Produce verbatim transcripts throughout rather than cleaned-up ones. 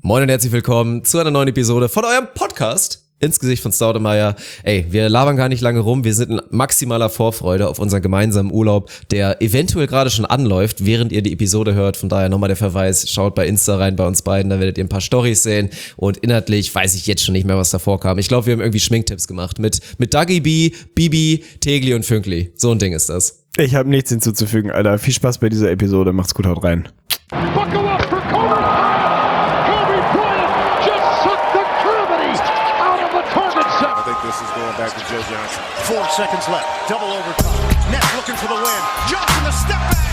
Moin und herzlich willkommen zu einer neuen Episode von eurem Podcast ins Gesicht von Staudemeyer. Ey, wir labern gar nicht lange rum, wir sind in maximaler Vorfreude auf unseren gemeinsamen Urlaub, der eventuell gerade schon anläuft, während ihr die Episode hört. Von daher nochmal der Verweis, schaut bei Insta rein bei uns beiden, da werdet ihr ein paar Storys sehen und inhaltlich weiß ich jetzt schon nicht mehr, was davor kam. Ich glaube, wir haben irgendwie Schminktipps gemacht mit mit Dagi B, Bibi, Tegli und Fünkli. So ein Ding ist das. Ich habe nichts hinzuzufügen, Alter. Viel Spaß bei dieser Episode, macht's gut, haut rein. Buckle up for Kobe! I think this is going back to Joe Johnson. Four seconds left. Double overtime. Nets looking for the win. Johnson, the step back.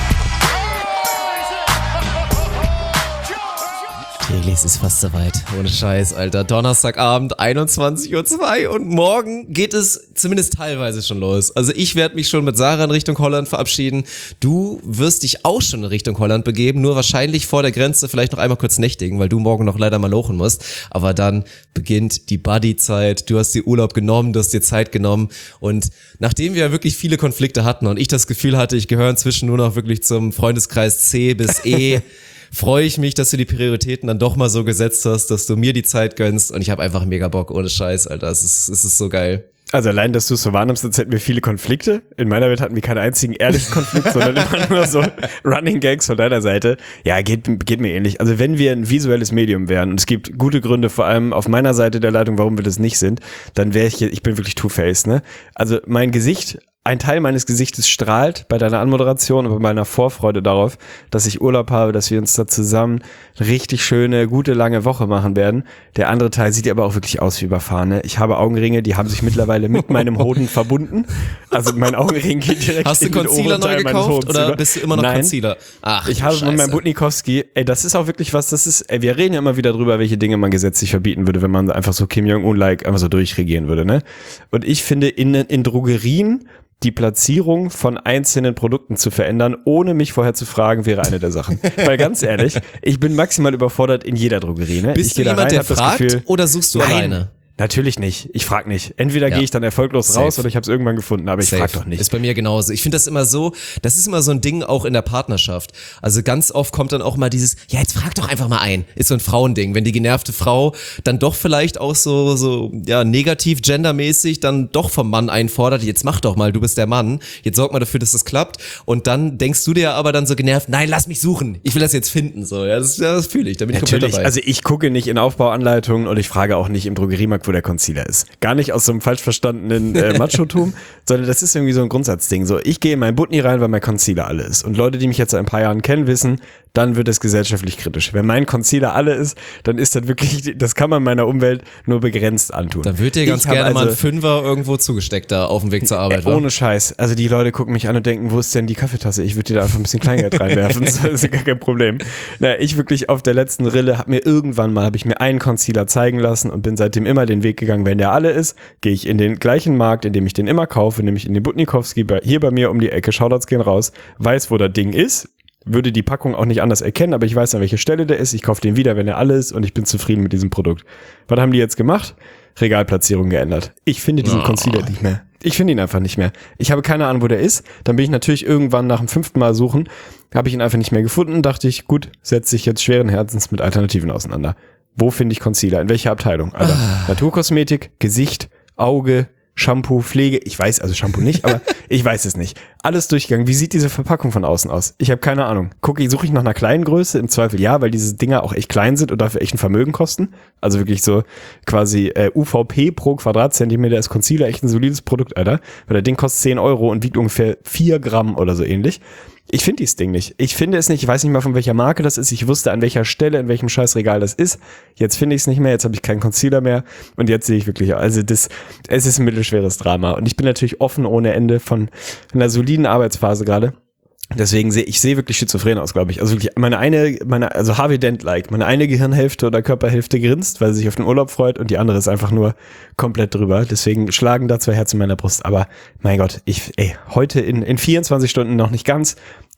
Tegli, es ist fast soweit. Ohne Scheiß, Alter. Donnerstagabend, einundzwanzig Uhr zwei und morgen geht es zumindest teilweise schon los. Also ich werde mich schon mit Sarah in Richtung Holland verabschieden. Du wirst dich auch schon in Richtung Holland begeben, nur wahrscheinlich vor der Grenze vielleicht noch einmal kurz nächtigen, weil du morgen noch leider mal lochen musst. Aber dann beginnt die Buddy-Zeit. Du hast dir Urlaub genommen, du hast dir Zeit genommen und nachdem wir ja wirklich viele Konflikte hatten und ich das Gefühl hatte, ich gehöre inzwischen nur noch wirklich zum Freundeskreis C bis E, freue ich mich, dass du die Prioritäten dann doch mal so gesetzt hast, dass du mir die Zeit gönnst und ich habe einfach mega Bock, ohne Scheiß, Alter, es ist, es ist so geil. Also allein, dass du es so wahrnimmst, als hätten wir viele Konflikte. In meiner Welt hatten wir keinen einzigen ehrlichen Konflikt, sondern immer nur so Running Gags von deiner Seite. Ja, geht, geht mir ähnlich. Also wenn wir ein visuelles Medium wären, und es gibt gute Gründe, vor allem auf meiner Seite der Leitung, warum wir das nicht sind, dann wäre ich, ich bin wirklich Two-Face, ne? Also mein Gesicht, ein Teil meines Gesichtes strahlt bei deiner Anmoderation und bei meiner Vorfreude darauf, dass ich Urlaub habe, dass wir uns da zusammen eine richtig schöne, gute, lange Woche machen werden. Der andere Teil sieht aber auch wirklich aus wie überfahren. Ne? Ich habe Augenringe, die haben sich mittlerweile mit meinem Hoden verbunden. Also mein Augenring geht direkt Hast in du den Concealer neu gekauft oder bist du immer noch Nein. Concealer? Ach, ich habe mit meinem Butnikowski, ey, das ist auch wirklich was, das ist, ey, wir reden ja immer wieder drüber, welche Dinge man gesetzlich verbieten würde, wenn man einfach so Kim Jong-un-like einfach so durchregieren würde, ne? Und ich finde, in, in Drogerien die Platzierung von einzelnen Produkten zu verändern, ohne mich vorher zu fragen, wäre eine der Sachen. Weil ganz ehrlich, ich bin maximal überfordert in jeder Drogerie. Ne? Bist ich du jemand, rein, der fragt Gefühl, oder suchst du nein, alleine? Natürlich nicht. Ich frag nicht. Entweder ja. gehe ich dann erfolglos Safe. raus oder ich habe es irgendwann gefunden, aber ich Safe. frag doch nicht. Ist bei mir genauso. Ich finde das immer so, das ist immer so ein Ding auch in der Partnerschaft. Also ganz oft kommt dann auch mal dieses, ja jetzt frag doch einfach mal ein. Ist so ein Frauending. Wenn die genervte Frau dann doch vielleicht auch so, so ja negativ gendermäßig dann doch vom Mann einfordert, jetzt mach doch mal, du bist der Mann, jetzt sorg mal dafür, dass das klappt. Und dann denkst du dir aber dann so genervt, nein, lass mich suchen. Ich will das jetzt finden. So, ja, das, ja, das fühle ich. Da bin ich Natürlich. komplett dabei. Also ich gucke nicht in Aufbauanleitungen und ich frage auch nicht im Drogeriemarkt, wo der Concealer ist. Gar nicht aus so einem falsch verstandenen äh, Machotum, sondern das ist irgendwie so ein Grundsatzding. So, ich gehe in mein Butni rein, weil mein Concealer alle ist. Und Leute, die mich jetzt seit ein paar Jahren kennen, wissen, dann wird es gesellschaftlich kritisch. Wenn mein Concealer alle ist, dann ist das wirklich, das kann man meiner Umwelt nur begrenzt antun. Dann wird dir ganz ich gerne also, mal ein Fünfer irgendwo zugesteckt da auf dem Weg zur Arbeit. Äh, ohne Scheiß. Also die Leute gucken mich an und denken, wo ist denn die Kaffeetasse? Ich würde dir da einfach ein bisschen Kleingeld reinwerfen. Das ist gar kein Problem. Na, ich wirklich auf der letzten Rille habe mir irgendwann mal, habe ich mir einen Concealer zeigen lassen und bin seitdem immer den Weg gegangen, wenn der alle ist, gehe ich in den gleichen Markt, in dem ich den immer kaufe, nämlich in den Butnikowski, hier bei mir um die Ecke, Shoutouts gehen raus, weiß, wo das Ding ist, würde die Packung auch nicht anders erkennen, aber ich weiß, an welcher Stelle der ist, ich kaufe den wieder, wenn er alle ist und ich bin zufrieden mit diesem Produkt. Was haben die jetzt gemacht? Regalplatzierung geändert. Ich finde diesen oh. Concealer nicht mehr. Ich finde ihn einfach nicht mehr. Ich habe keine Ahnung, wo der ist. Dann bin ich natürlich irgendwann nach dem fünften Mal suchen, habe ich ihn einfach nicht mehr gefunden, dachte ich, gut, setze ich jetzt schweren Herzens mit Alternativen auseinander. Wo finde ich Concealer? In welcher Abteilung? Also ah. Naturkosmetik, Gesicht, Auge, Shampoo, Pflege, ich weiß, also Shampoo nicht, aber ich weiß es nicht. Alles durchgegangen. Wie sieht diese Verpackung von außen aus? Ich habe keine Ahnung. Gucke ich, suche ich nach einer kleinen Größe? Im Zweifel ja, weil diese Dinger auch echt klein sind und dafür echt ein Vermögen kosten. Also wirklich so quasi äh, U V P pro Quadratzentimeter ist Concealer echt ein solides Produkt, Alter. Weil das Ding kostet zehn Euro und wiegt ungefähr vier Gramm oder so ähnlich. Ich finde dieses Ding nicht. Ich finde es nicht. Ich weiß nicht mal, von welcher Marke das ist. Ich wusste, an welcher Stelle, in welchem Scheißregal das ist. Jetzt finde ich es nicht mehr. Jetzt habe ich keinen Concealer mehr. Und jetzt sehe ich wirklich, also das, es ist ein mittelschweres Drama. Und ich bin natürlich offen ohne Ende von einer soliden Arbeitsphase gerade. Deswegen sehe ich sehe wirklich schizophren aus, glaube ich. Also wirklich meine eine, meine, also Harvey Dent-like, meine eine Gehirnhälfte oder Körperhälfte grinst, weil sie sich auf den Urlaub freut und die andere ist einfach nur komplett drüber. Deswegen schlagen da zwei Herzen in meiner Brust. Aber mein Gott, ich, ey, heute in, in vierundzwanzig Stunden noch nicht ganz.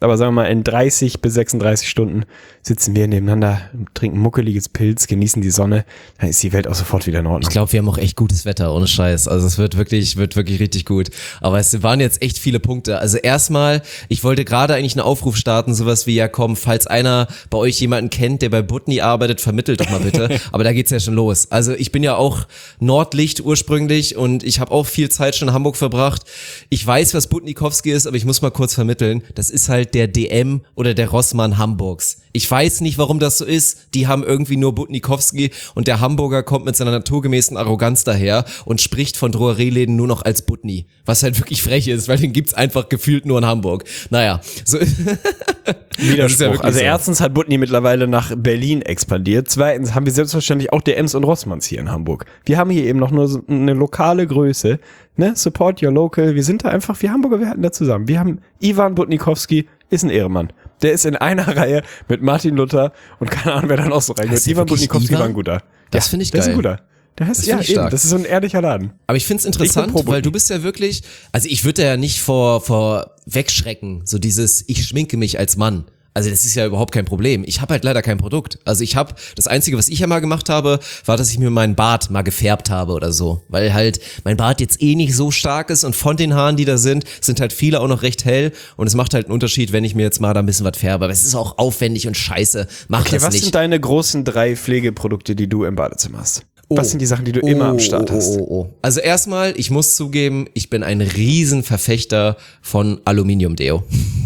Aber sagen wir mal, in dreißig bis sechsunddreißig Stunden sitzen wir nebeneinander, trinken muckeliges Pilz, genießen die Sonne, dann ist die Welt auch sofort wieder in Ordnung. Ich glaube, wir haben auch echt gutes Wetter, ohne Scheiß. Also es wird wirklich, wird wirklich richtig gut. Aber es waren jetzt echt viele Punkte. Also erstmal, ich wollte gerade eigentlich einen Aufruf starten, sowas wie, ja komm, falls einer bei euch jemanden kennt, der bei Butni arbeitet, vermittelt doch mal bitte. Aber da geht's ja schon los. Also ich bin ja auch Nordlicht ursprünglich und ich habe auch viel Zeit schon in Hamburg verbracht. Ich weiß, was Butnikowski ist, aber ich muss mal kurz vermitteln. Das ist halt der D M oder der Rossmann Hamburgs. Ich weiß nicht, warum das so ist. Die haben irgendwie nur Butnikowski und der Hamburger kommt mit seiner naturgemäßen Arroganz daher und spricht von Drogerieläden nur noch als Butni. Was halt wirklich frech ist, weil den gibt's einfach gefühlt nur in Hamburg. Naja, so. Widerspruch. Ja, also so. Erstens hat Butni mittlerweile nach Berlin expandiert. Zweitens haben wir selbstverständlich auch D Ms und Rossmanns hier in Hamburg. Wir haben hier eben noch nur so eine lokale Größe. Ne? Support your local. Wir sind da einfach, wir Hamburger, wir halten da zusammen. Wir haben Ivan Butnikowski, ist ein Ehrenmann. Der ist in einer Reihe mit Martin Luther und keine Ahnung, wer da noch so reingeht. Ivan Butnikowski war ein guter. Das ja, finde ich der geil. ist ein guter. Der heißt, Das ja, find ich eben, stark. das ist so ein ehrlicher Laden. Aber ich find's interessant, weil du bist ja wirklich, also ich würde ja nicht vor, vor wegschrecken, so dieses, ich schminke mich als Mann. Also das ist ja überhaupt kein Problem. Ich habe halt leider kein Produkt. Also ich habe, das Einzige, was ich ja mal gemacht habe, war, dass ich mir meinen Bart mal gefärbt habe oder so. Weil halt mein Bart jetzt eh nicht so stark ist und von den Haaren, die da sind, sind halt viele auch noch recht hell. Und es macht halt einen Unterschied, wenn ich mir jetzt mal da ein bisschen was färbe. Aber es ist auch aufwendig und scheiße. Mach Okay, das was nicht. sind deine großen drei Pflegeprodukte, die du im Badezimmer hast? Was sind die Sachen, die du immer am Start oh, hast? Oh, oh, oh. Also erstmal, ich muss zugeben, ich bin ein Riesenverfechter von Aluminium-Deo.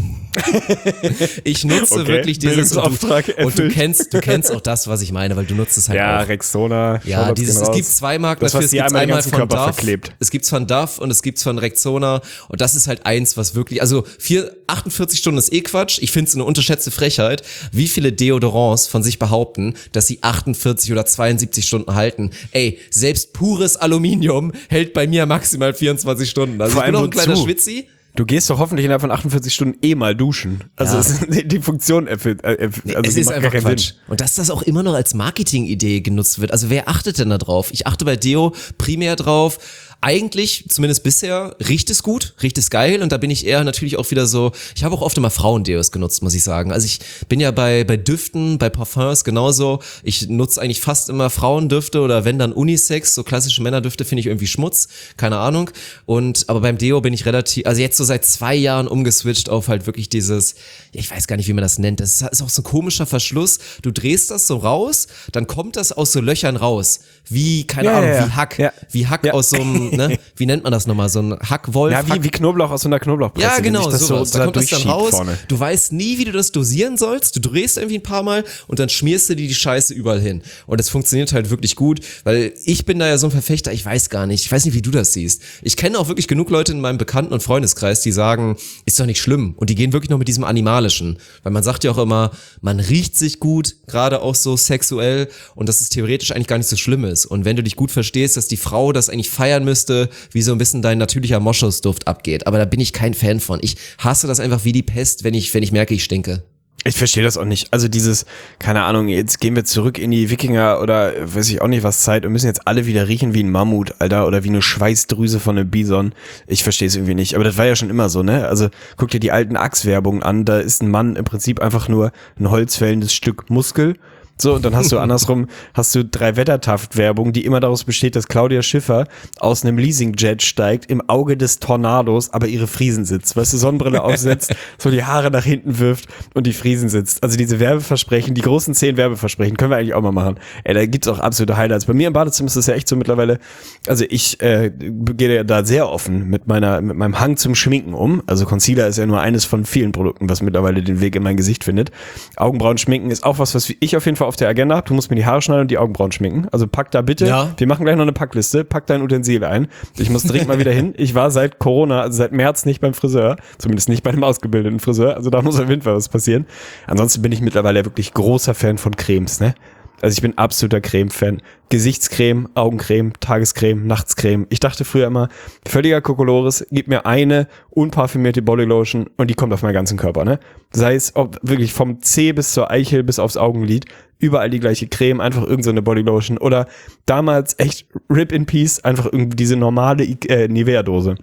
Ich nutze Okay, wirklich dieses und Bildungsauftrag du, und du erfüllt. kennst, du kennst auch das, was ich meine, weil du nutzt es halt Ja, auch. Rexona. Ja, Shoutouts dieses, gehen es raus. gibt zwei Marken Das, dafür, was es dir gibt einmal den einmal ganzen von Körper Duff, verklebt. es gibt's von Duff und es gibt's von Rexona und das ist halt eins, was wirklich, also vier, achtundvierzig Stunden ist eh Quatsch, ich finde es eine unterschätzte Frechheit, wie viele Deodorants von sich behaupten, dass sie achtundvierzig oder zweiundsiebzig Stunden halten. Ey, selbst pures Aluminium hält bei mir maximal vierundzwanzig Stunden. Also Vor ich bin allem auch ein kleiner wozu? Schwitzi. Du gehst doch hoffentlich innerhalb von achtundvierzig Stunden eh mal duschen. Also Ja. es ist, die Funktion erfüllt. Äh, erfüllt also Es die ist macht einfach gar keinen Quatsch. Sinn. Und dass das auch immer noch als Marketingidee genutzt wird. Also wer achtet denn da drauf? Ich achte bei Deo primär drauf. Eigentlich, zumindest bisher, riecht es gut, riecht es geil und da bin ich eher natürlich auch wieder so, ich habe auch oft immer Frauendeos genutzt, muss ich sagen. Also ich bin ja bei bei Düften, bei Parfums genauso. Ich nutze eigentlich fast immer Frauendüfte oder wenn dann Unisex, so klassische Männerdüfte finde ich irgendwie Schmutz, keine Ahnung. Und aber beim Deo bin ich relativ, also jetzt so seit zwei Jahren umgeswitcht auf halt wirklich dieses, ja, ich weiß gar nicht, wie man das nennt. Das ist auch so ein komischer Verschluss. Du drehst das so raus, dann kommt das aus so Löchern raus, wie keine Ja, Ahnung, ja, ja. wie Hack, Ja. wie Hack Ja. aus so einem, ne, wie nennt man das nochmal, so ein Hackwolf. Ja, wie, Hack wie Knoblauch aus so einer Knoblauchpresse. ja, wenn genau, sich das sowas. so Da kommt das dann durchschiebt raus. vorne. Du weißt nie, wie du das dosieren sollst. Du drehst irgendwie ein paar Mal und dann schmierst du dir die Scheiße überall hin. Und das funktioniert halt wirklich gut, weil ich bin da ja so ein Verfechter, ich weiß gar nicht, ich weiß nicht, wie du das siehst. Ich kenne auch wirklich genug Leute in meinem Bekannten- und Freundeskreis, die sagen, ist doch nicht schlimm. Und die gehen wirklich noch mit diesem Animalischen. Weil man sagt ja auch immer, man riecht sich gut, gerade auch so sexuell und dass es theoretisch eigentlich gar nicht so schlimm ist. Und wenn du dich gut verstehst, dass die Frau das eigentlich feiern müsste, wie so ein bisschen dein natürlicher Moschusduft abgeht. Aber da bin ich kein Fan von. Ich hasse das einfach wie die Pest, wenn ich, wenn ich merke, ich stinke. Ich verstehe das auch nicht. Also dieses, keine Ahnung, jetzt gehen wir zurück in die Wikinger oder weiß ich auch nicht was Zeit und müssen jetzt alle wieder riechen wie ein Mammut, Alter, oder wie eine Schweißdrüse von einem Bison. Ich verstehe es irgendwie nicht. Aber das war ja schon immer so, ne? Also guck dir die alten Axe-Werbungen an. Da ist ein Mann im Prinzip einfach nur ein holzfällendes Stück Muskel. So, und dann hast du andersrum, hast du drei Wettertaft-Werbung, die immer daraus besteht, dass Claudia Schiffer aus einem Leasingjet steigt, im Auge des Tornados, aber ihre Friesen sitzt. Weißt du, Sonnenbrille aufsetzt, so die Haare nach hinten wirft und die Friesen sitzt. Also diese Werbeversprechen, die großen zehn Werbeversprechen, können wir eigentlich auch mal machen. Ey, da gibt's auch absolute Highlights. Bei mir im Badezimmer ist das ja echt so mittlerweile, also ich äh, gehe ja da sehr offen mit meiner, mit meinem Hang zum Schminken um. Also Concealer ist ja nur eines von vielen Produkten, was mittlerweile den Weg in mein Gesicht findet. Augenbrauen schminken ist auch was, was ich auf jeden Fall auf der Agenda habe. Du musst mir die Haare schneiden und die Augenbrauen schminken. Also pack da bitte, Ja. wir machen gleich noch eine Packliste, pack dein Utensil ein. Ich muss dringend mal wieder hin. Ich war seit Corona, also seit März nicht beim Friseur, zumindest nicht bei einem ausgebildeten Friseur, also da muss auf jeden Fall was passieren. Ansonsten bin ich mittlerweile wirklich großer Fan von Cremes, ne? Also ich bin absoluter Creme-Fan. Gesichtscreme, Augencreme, Tagescreme, Nachtscreme. Ich dachte früher immer, völliger Kokolores, gib mir eine unparfümierte Bodylotion und die kommt auf meinen ganzen Körper, ne? Sei es ob wirklich vom Zeh bis zur Eichel bis aufs Augenlid, überall die gleiche Creme, einfach irgend so eine Bodylotion. Oder damals echt Rip in Peace, einfach irgendwie diese normale äh, Nivea-Dose.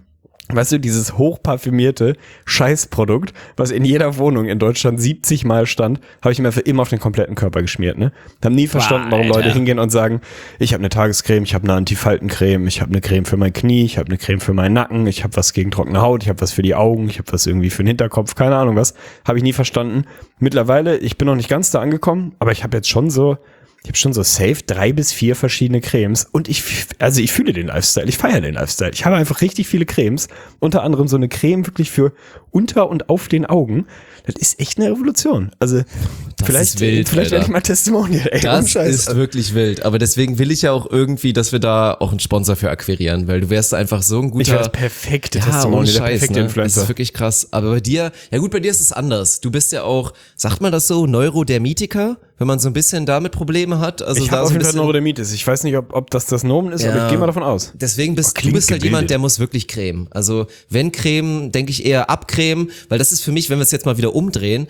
Weißt du, dieses hochparfümierte Scheißprodukt, was in jeder Wohnung in Deutschland siebzig Mal stand, habe ich mir für immer auf den kompletten Körper geschmiert, ne? Haben nie verstanden, warum Alter. Leute hingehen und sagen, ich habe eine Tagescreme, ich habe eine Antifaltencreme, ich habe eine Creme für mein Knie, ich habe eine Creme für meinen Nacken, ich habe was gegen trockene Haut, ich habe was für die Augen, ich habe was irgendwie für den Hinterkopf, keine Ahnung was. Habe ich nie verstanden. Mittlerweile, ich bin noch nicht ganz da angekommen, aber ich habe jetzt schon so Ich habe schon so safe drei bis vier verschiedene Cremes und ich, also ich fühle den Lifestyle, ich feiere den Lifestyle. Ich habe einfach richtig viele Cremes, unter anderem so eine Creme wirklich für unter und auf den Augen. Das ist echt eine Revolution. Also Das vielleicht, ist wild, vielleicht werde ich mal Testimonial. Ey, Das Scheiß. ist wirklich wild. Aber deswegen will ich ja auch irgendwie, dass wir da auch einen Sponsor für akquirieren, weil du wärst einfach so ein guter... Ich wäre das perfekte ja, Testimonial, ohne der Scheiß, perfekte ne? Das Influencer. ist wirklich krass. Aber bei dir, ja gut, bei dir ist es anders. Du bist ja auch, sagt man das so, Neurodermitiker? Wenn man so ein bisschen damit Probleme hat. Also ich da habe auf so ein jeden Fall bisschen, Neurodermitis. Ich weiß nicht, ob, ob das das Nomen ist, Ja. aber ich gehe mal davon aus. Deswegen bist Oh, du klingt bist halt gebildet. jemand, der muss wirklich cremen. Also wenn Creme, denke ich eher abcremen, weil das ist für mich, wenn wir es jetzt mal wieder umdrehen,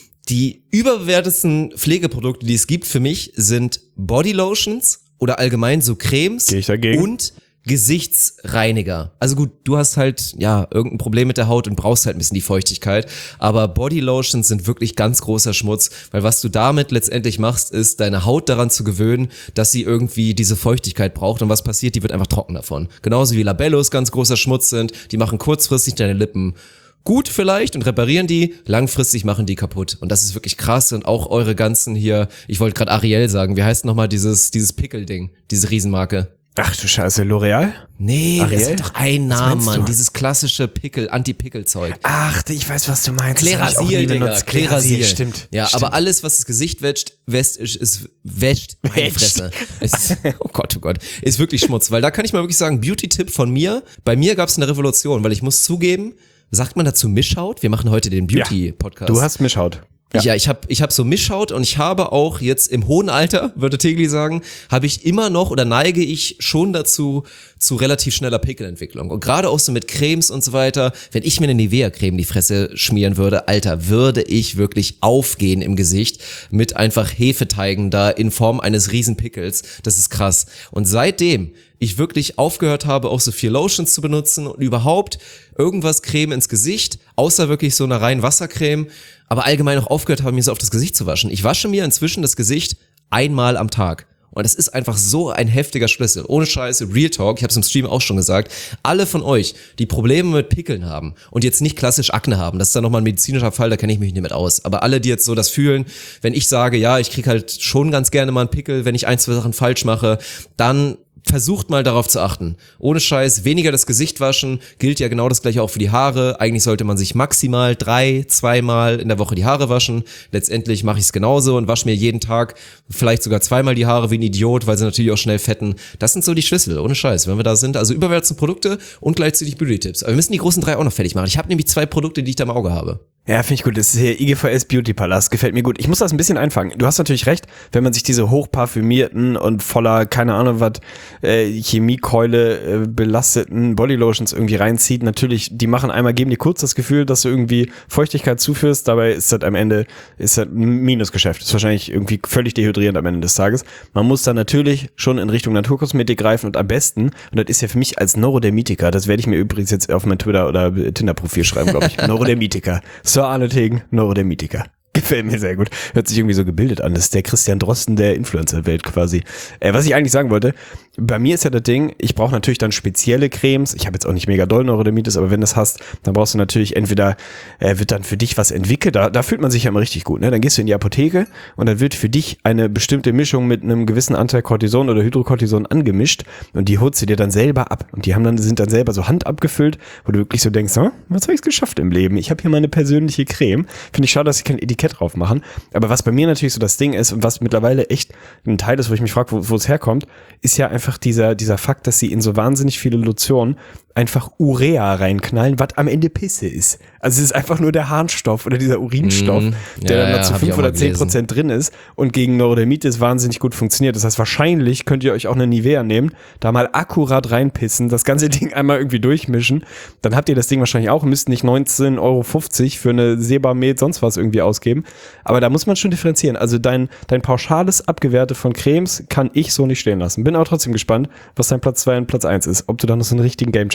die überbewertesten Pflegeprodukte, die es gibt für mich, sind Bodylotions oder allgemein so Cremes Geh ich dagegen? und Gesichtsreiniger. Also gut, du hast halt, ja, irgendein Problem mit der Haut und brauchst halt ein bisschen die Feuchtigkeit, aber Bodylotions sind wirklich ganz großer Schmutz, weil was du damit letztendlich machst, ist, deine Haut daran zu gewöhnen, dass sie irgendwie diese Feuchtigkeit braucht und was passiert, die wird einfach trocken davon. Genauso wie Labellos ganz großer Schmutz sind, die machen kurzfristig deine Lippen gut vielleicht und reparieren die, langfristig machen die kaputt. Und das ist wirklich krass und auch eure ganzen hier, ich wollte gerade Ariel sagen, wie heißt nochmal dieses, dieses Pickel-Ding, diese Riesenmarke? Ach du Scheiße, L'Oreal? Nee, Ariel? das hat doch einen Namen, meinst Mann. du? Dieses klassische Pickel, Anti-Pickel-Zeug. Ach, ich weiß, was du meinst. Das hab ich auch nie Klerasil, Digga. benutzt. Klerasil. Stimmt. Ja, stimmt. aber alles, was das Gesicht wäscht, wäscht, ist, ist wäscht, meine Wäscht. Fresse. Ist, oh Gott, oh Gott. Ist wirklich Schmutz. Weil da kann ich mal wirklich sagen, Beauty-Tipp von mir. Bei mir gab es eine Revolution, weil ich muss zugeben, sagt man dazu Mischhaut? Wir machen heute den Beauty-Podcast. Du hast Mischhaut. Ja, ja ich habe ich hab so Mischhaut und ich habe auch jetzt im hohen Alter, würde Tegli sagen, habe ich immer noch oder neige ich schon dazu zu relativ schneller Pickelentwicklung. Und gerade auch so mit Cremes und so weiter, wenn ich mir eine Nivea-Creme in die Fresse schmieren würde, Alter, würde ich wirklich aufgehen im Gesicht mit einfach Hefeteigen da in Form eines Riesenpickels. Das ist krass. Und seitdem ich wirklich aufgehört habe, auch so viel Lotions zu benutzen und überhaupt irgendwas Creme ins Gesicht, außer wirklich so einer reinen Wassercreme, aber allgemein auch aufgehört habe, mir so auf das Gesicht zu waschen. Ich wasche mir inzwischen das Gesicht einmal am Tag. Und das ist einfach so ein heftiger Schlüssel. Ohne Scheiße, Real Talk, ich habe es im Stream auch schon gesagt, alle von euch, die Probleme mit Pickeln haben und jetzt nicht klassisch Akne haben, das ist dann nochmal ein medizinischer Fall, da kenne ich mich nicht mit aus. Aber alle, die jetzt so das fühlen, wenn ich sage, ja, ich krieg halt schon ganz gerne mal einen Pickel, wenn ich ein, zwei Sachen falsch mache, dann versucht mal darauf zu achten. Ohne Scheiß, weniger das Gesicht waschen, gilt ja genau das gleiche auch für die Haare. Eigentlich sollte man sich maximal drei, zweimal in der Woche die Haare waschen. Letztendlich mache ich es genauso und wasche mir jeden Tag vielleicht sogar zweimal die Haare wie ein Idiot, weil sie natürlich auch schnell fetten. Das sind so die Schlüssel, ohne Scheiß, wenn wir da sind. Also überwärts Produkte und gleichzeitig Beauty-Tipps. Aber wir müssen die großen drei auch noch fertig machen. Ich habe nämlich zwei Produkte, die ich da im Auge habe. Ja, finde ich gut. Das ist hier I G V S Beauty Palast. Gefällt mir gut. Ich muss das ein bisschen einfangen. Du hast natürlich recht, wenn man sich diese hochparfümierten und voller, keine Ahnung was, äh, Chemiekeule äh, belasteten Bodylotions irgendwie reinzieht. Natürlich, die machen einmal, geben dir kurz das Gefühl, dass du irgendwie Feuchtigkeit zuführst. Dabei ist das am Ende, ist das ein Minusgeschäft. Ist wahrscheinlich irgendwie völlig dehydrierend am Ende des Tages. Man muss dann natürlich schon in Richtung Naturkosmetik greifen und am besten, und das ist ja für mich als Neurodermitiker, das werde ich mir übrigens jetzt auf mein Twitter- oder Tinder-Profil schreiben, glaube ich. Neurodermitiker. Sir Arne Tegen, Neurodermitiker. Gefällt mir sehr gut. Hört sich irgendwie so gebildet an. Das ist der Christian Drosten der Influencer-Welt quasi. Äh, was ich eigentlich sagen wollte, bei mir ist ja das Ding, ich brauche natürlich dann spezielle Cremes. Ich habe jetzt auch nicht mega doll Neurodermitis, aber wenn du das hast, dann brauchst du natürlich entweder, äh, wird dann für dich was entwickelt. Da, da fühlt man sich ja immer richtig gut. Ne? Dann gehst du in die Apotheke und dann wird für dich eine bestimmte Mischung mit einem gewissen Anteil Cortison oder Hydrocortison angemischt und die holst du dir dann selber ab. Und die haben dann, sind dann selber so handabgefüllt, wo du wirklich so denkst, oh, was habe ich geschafft im Leben? Ich habe hier meine persönliche Creme. Finde ich schade, dass ich kein Etikett drauf machen. Aber was bei mir natürlich so das Ding ist und was mittlerweile echt ein Teil ist, wo ich mich frage, wo, wo es herkommt, ist ja einfach dieser, dieser Fakt, dass sie in so wahnsinnig viele Lotionen einfach Urea reinknallen, was am Ende Pisse ist. Also es ist einfach nur der Harnstoff oder dieser Urinstoff, Mm, der ja, dann da ja, zu hab ich fünf auch mal oder zehn Prozent drin ist und gegen Neurodermitis wahnsinnig gut funktioniert. Das heißt, wahrscheinlich könnt ihr euch auch eine Nivea nehmen, da mal akkurat reinpissen, das ganze Ding einmal irgendwie durchmischen, dann habt ihr das Ding wahrscheinlich auch, müsst nicht neunzehn Euro fünfzig für eine Sebamed sonst was irgendwie ausgeben. Aber da muss man schon differenzieren. Also dein, dein pauschales Abgewerte von Cremes kann ich so nicht stehen lassen. Bin auch trotzdem gespannt, was dein Platz zwei und Platz eins ist. Ob du da noch so einen richtigen Gamechanger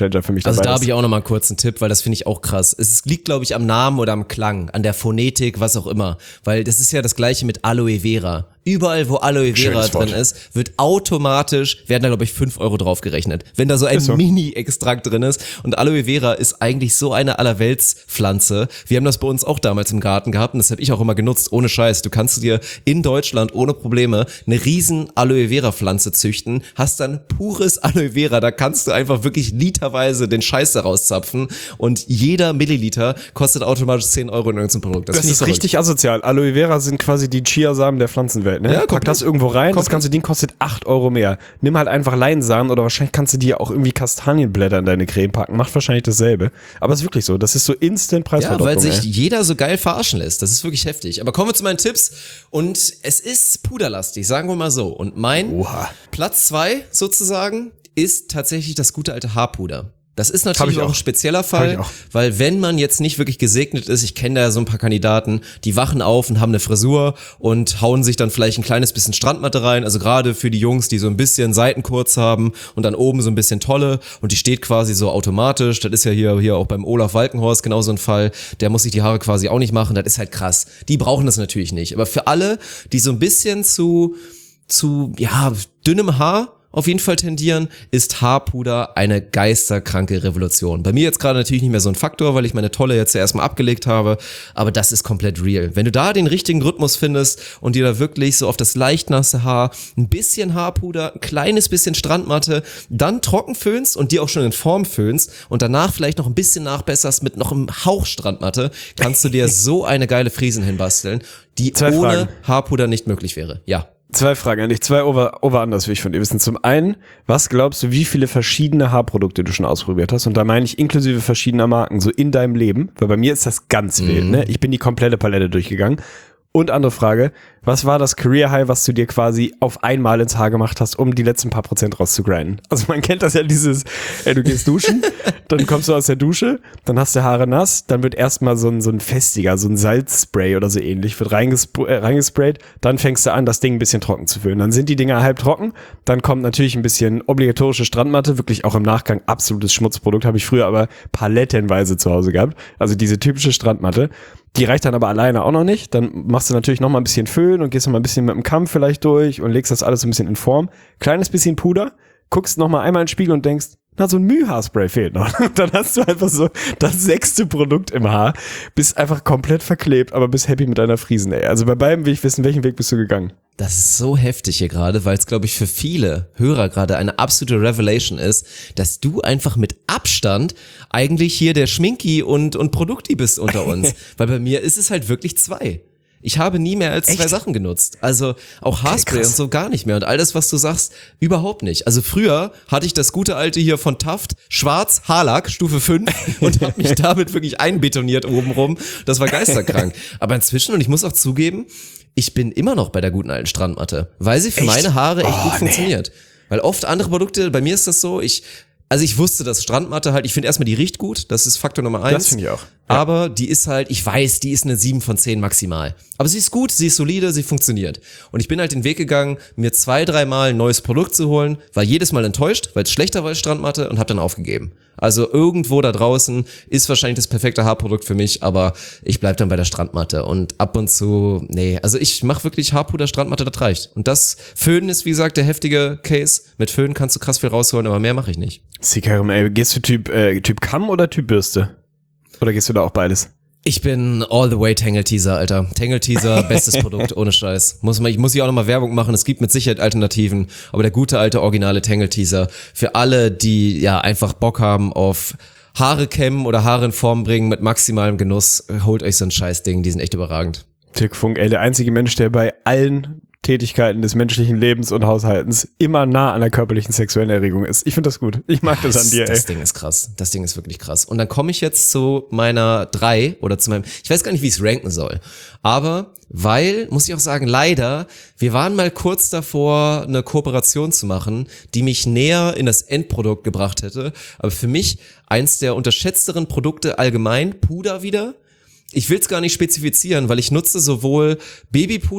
Gamechanger für mich Also dabei da ist. habe ich auch nochmal einen kurzen Tipp, weil das finde ich auch krass. Es liegt, glaube ich, am Namen oder am Klang, an der Phonetik, was auch immer. Weil das ist ja das Gleiche mit Aloe Vera. Überall, wo Aloe Vera Schönes Wort. drin ist, wird automatisch, werden da, glaube ich, fünf Euro drauf gerechnet. Wenn da so ein Ist so. Mini-Extrakt drin ist. Und Aloe Vera ist eigentlich so eine Allerweltspflanze. Wir haben das bei uns auch damals im Garten gehabt und das habe ich auch immer genutzt, ohne Scheiß. Du kannst dir in Deutschland ohne Probleme eine riesen Aloe Vera Pflanze züchten, hast dann pures Aloe Vera, da kannst du einfach wirklich literweise den Scheiß daraus zapfen und jeder Milliliter kostet automatisch zehn Euro in irgendeinem Produkt. Das, find ich ist verrückt. richtig asozial. Aloe Vera sind quasi die Chiasamen der Pflanzenwelt. Ne? Ja, Pack komplett. das irgendwo rein, das Komplett. ganze Ding kostet acht Euro mehr. Nimm halt einfach Leinsamen oder wahrscheinlich kannst du dir auch irgendwie Kastanienblätter in deine Creme packen. Macht wahrscheinlich dasselbe. Aber es ist wirklich so, das ist so instant Ja, Preisverdopplung. weil sich ey. jeder so geil verarschen lässt. Das ist wirklich heftig. Aber kommen wir zu meinen Tipps. Und es ist puderlastig, sagen wir mal so. Und mein Oha. Platz zwei sozusagen ist tatsächlich das gute alte Haarpuder. Das ist Hab natürlich ich auch auch. ein spezieller Hab Fall, ich auch. weil wenn man jetzt nicht wirklich gesegnet ist, ich kenne da ja so ein paar Kandidaten, die wachen auf und haben eine Frisur und hauen sich dann vielleicht ein kleines bisschen Strandmatte rein, also gerade für die Jungs, die so ein bisschen Seiten kurz haben und dann oben so ein bisschen Tolle und die steht quasi so automatisch, das ist ja hier, hier auch beim Olaf Walkenhorst genau so ein Fall, der muss sich die Haare quasi auch nicht machen, das ist halt krass. Die brauchen das natürlich nicht, aber für alle, die so ein bisschen zu, zu, ja, dünnem Haar auf jeden Fall tendieren, ist Haarpuder eine geisterkranke Revolution. Bei mir jetzt gerade natürlich nicht mehr so ein Faktor, weil ich meine Tolle jetzt ja erstmal abgelegt habe, aber das ist komplett real. Wenn du da den richtigen Rhythmus findest und dir da wirklich so auf das leicht nasse Haar ein bisschen Haarpuder, ein kleines bisschen Strandmatte, dann trocken föhnst und die auch schon in Form föhnst und danach vielleicht noch ein bisschen nachbesserst mit noch einem Hauch Strandmatte, kannst du dir so eine geile Friesen hinbasteln, die Zwei ohne Fragen. Haarpuder nicht möglich wäre. Ja. Zwei Fragen an dich, zwei Over, Over-Unders will ich von dir wissen. Zum einen, was glaubst du, wie viele verschiedene Haarprodukte du schon ausprobiert hast? Und da meine ich inklusive verschiedener Marken, so in deinem Leben, weil bei mir ist das ganz wild, ne? Ich bin die komplette Palette durchgegangen. Und andere Frage, was war das Career High, was du dir quasi auf einmal ins Haar gemacht hast, um die letzten paar Prozent rauszugrinden? Also man kennt das ja dieses, ey, du gehst duschen, dann kommst du aus der Dusche, dann hast du Haare nass, dann wird erstmal so ein, so ein festiger, so ein Salzspray oder so ähnlich, wird reingespr- äh, reingesprayt, dann fängst du an, das Ding ein bisschen trocken zu füllen. Dann sind die Dinger halb trocken, dann kommt natürlich ein bisschen obligatorische Strandmatte, wirklich auch im Nachgang absolutes Schmutzprodukt, habe ich früher aber palettenweise zu Hause gehabt, also diese typische Strandmatte. Die reicht dann aber alleine auch noch nicht. Dann machst du natürlich noch mal ein bisschen Föhn und gehst noch mal ein bisschen mit dem Kamm vielleicht durch und legst das alles so ein bisschen in Form. Kleines bisschen Puder, guckst noch mal einmal in den Spiegel und denkst, na, so ein Mühhaarspray fehlt noch. Dann hast du einfach so das sechste Produkt im Haar, bist einfach komplett verklebt, aber bist happy mit deiner Friesen, ey. Also bei beiden will ich wissen, welchen Weg bist du gegangen? Das ist so heftig hier gerade, weil es, glaube ich, für viele Hörer gerade eine absolute Revelation ist, dass du einfach mit Abstand eigentlich hier der Schminki und, und Produkti bist unter uns. Weil bei mir ist es halt wirklich zwei. Ich habe nie mehr als zwei Echt? Sachen genutzt. Also auch Haarspray krass. und so gar nicht mehr. Und all das, was du sagst, überhaupt nicht. Also früher hatte ich das gute alte hier von Taft, schwarz, Haarlack, Stufe fünf und habe mich damit wirklich einbetoniert obenrum. Das war geisterkrank. Aber inzwischen, und ich muss auch zugeben, ich bin immer noch bei der guten alten Strandmatte, weil sie für Echt? meine Haare echt Oh, gut nee. funktioniert. Weil oft andere Produkte, bei mir ist das so, ich, also ich wusste, dass Strandmatte halt, ich finde erstmal, die riecht gut, das ist Faktor Nummer eins. Das finde ich auch. Aber die ist halt, ich weiß, die ist eine sieben von zehn maximal. Aber sie ist gut, sie ist solide, sie funktioniert. Und ich bin halt den Weg gegangen, mir zwei, dreimal ein neues Produkt zu holen, war jedes Mal enttäuscht, weil es schlechter war als Strandmatte und habe dann aufgegeben. Also irgendwo da draußen ist wahrscheinlich das perfekte Haarprodukt für mich, aber ich bleib dann bei der Strandmatte und ab und zu, nee, also ich mache wirklich Haarpuder, Strandmatte, das reicht. Und das Föhnen ist, wie gesagt, der heftige Case. Mit Föhnen kannst du krass viel rausholen, aber mehr mache ich nicht. Sikarum, ey, gehst du Typ, äh, Typ Kamm oder Typ Bürste? Oder gehst du da auch beides? Ich bin all the way Tangle Teaser, Alter. Tangle Teaser, bestes Produkt, ohne Scheiß. Muss man, ich muss hier auch nochmal Werbung machen, es gibt mit Sicherheit Alternativen, aber der gute alte originale Tangle Teaser für alle, die ja einfach Bock haben auf Haare kämmen oder Haare in Form bringen mit maximalem Genuss, holt euch so ein Scheißding, die sind echt überragend. Dirk Funk, ey, der einzige Mensch, der bei allen Tätigkeiten des menschlichen Lebens und Haushaltens immer nah an der körperlichen sexuellen Erregung ist. Ich finde das gut. Ich mag das an dir, ey. Das Ding ist krass. Das Ding ist wirklich krass. Und dann komme ich jetzt zu meiner drei oder zu meinem, ich weiß gar nicht, wie ich es ranken soll. Aber weil, muss ich auch sagen, leider, wir waren mal kurz davor, eine Kooperation zu machen, die mich näher in das Endprodukt gebracht hätte. Aber für mich eins der unterschätzteren Produkte allgemein, Puder wieder. Ich will es gar nicht spezifizieren, weil ich nutze sowohl Babypuder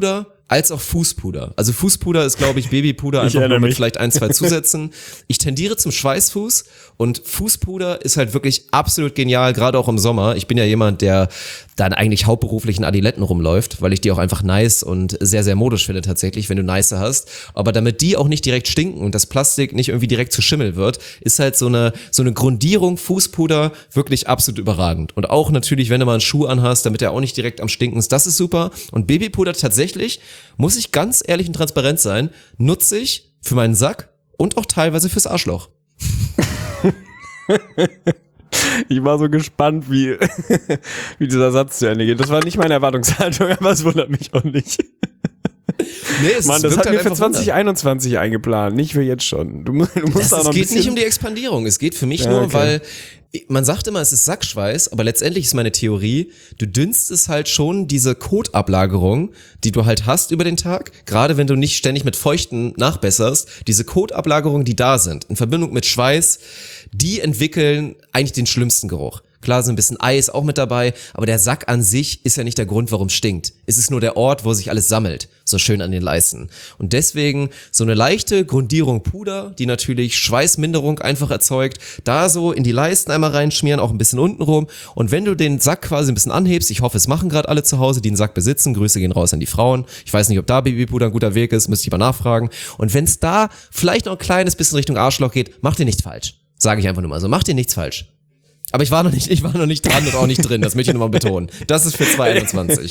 als auch Fußpuder. Also Fußpuder ist, glaube ich, Babypuder einfach nur mit mich. vielleicht ein, zwei Zusätzen. Ich tendiere zum Schweißfuß und Fußpuder ist halt wirklich absolut genial, gerade auch im Sommer. Ich bin ja jemand, der dann eigentlich hauptberuflich in Adiletten rumläuft, weil ich die auch einfach nice und sehr, sehr modisch finde tatsächlich, wenn du nice hast. Aber damit die auch nicht direkt stinken und das Plastik nicht irgendwie direkt zu Schimmel wird, ist halt so eine, so eine Grundierung Fußpuder wirklich absolut überragend. Und auch natürlich, wenn du mal einen Schuh anhast, damit der auch nicht direkt am Stinken ist, das ist super. Und Babypuder tatsächlich, muss ich ganz ehrlich und transparent sein, nutze ich für meinen Sack und auch teilweise fürs Arschloch. Ich war so gespannt, wie, wie dieser Satz zu Ende geht. Das war nicht meine Erwartungshaltung, aber es wundert mich auch nicht. Nee, es Mann, das wirkt hat halt mir für einfach zwanzig einundzwanzig eingeplant, nicht für jetzt schon. Du musst, du musst das, auch noch es ein geht bisschen... nicht um die Expandierung, es geht für mich Ja, nur, okay. weil man sagt immer, es ist Sackschweiß, aber letztendlich ist meine Theorie, du dünstest halt schon diese Kotablagerung, die du halt hast über den Tag, gerade wenn du nicht ständig mit Feuchten nachbesserst, diese Kotablagerungen, die da sind, in Verbindung mit Schweiß, die entwickeln eigentlich den schlimmsten Geruch. Klar, so ein bisschen Eis auch mit dabei, aber der Sack an sich ist ja nicht der Grund, warum es stinkt. Es ist nur der Ort, wo sich alles sammelt, so schön an den Leisten. Und deswegen so eine leichte Grundierung Puder, die natürlich Schweißminderung einfach erzeugt, da so in die Leisten einmal reinschmieren, auch ein bisschen unten rum. Und wenn du den Sack quasi ein bisschen anhebst, ich hoffe, es machen gerade alle zu Hause, die einen Sack besitzen, Grüße gehen raus an die Frauen. Ich weiß nicht, ob da Babypuder ein guter Weg ist, müsste ich mal nachfragen. Und wenn es da vielleicht noch ein kleines bisschen Richtung Arschloch geht, macht ihr nichts falsch. Sage ich einfach nur mal so, macht ihr nichts falsch. Aber ich war noch nicht, ich war noch nicht dran und auch nicht drin, das möchte ich nochmal betonen. Das ist für zwanzig einundzwanzig.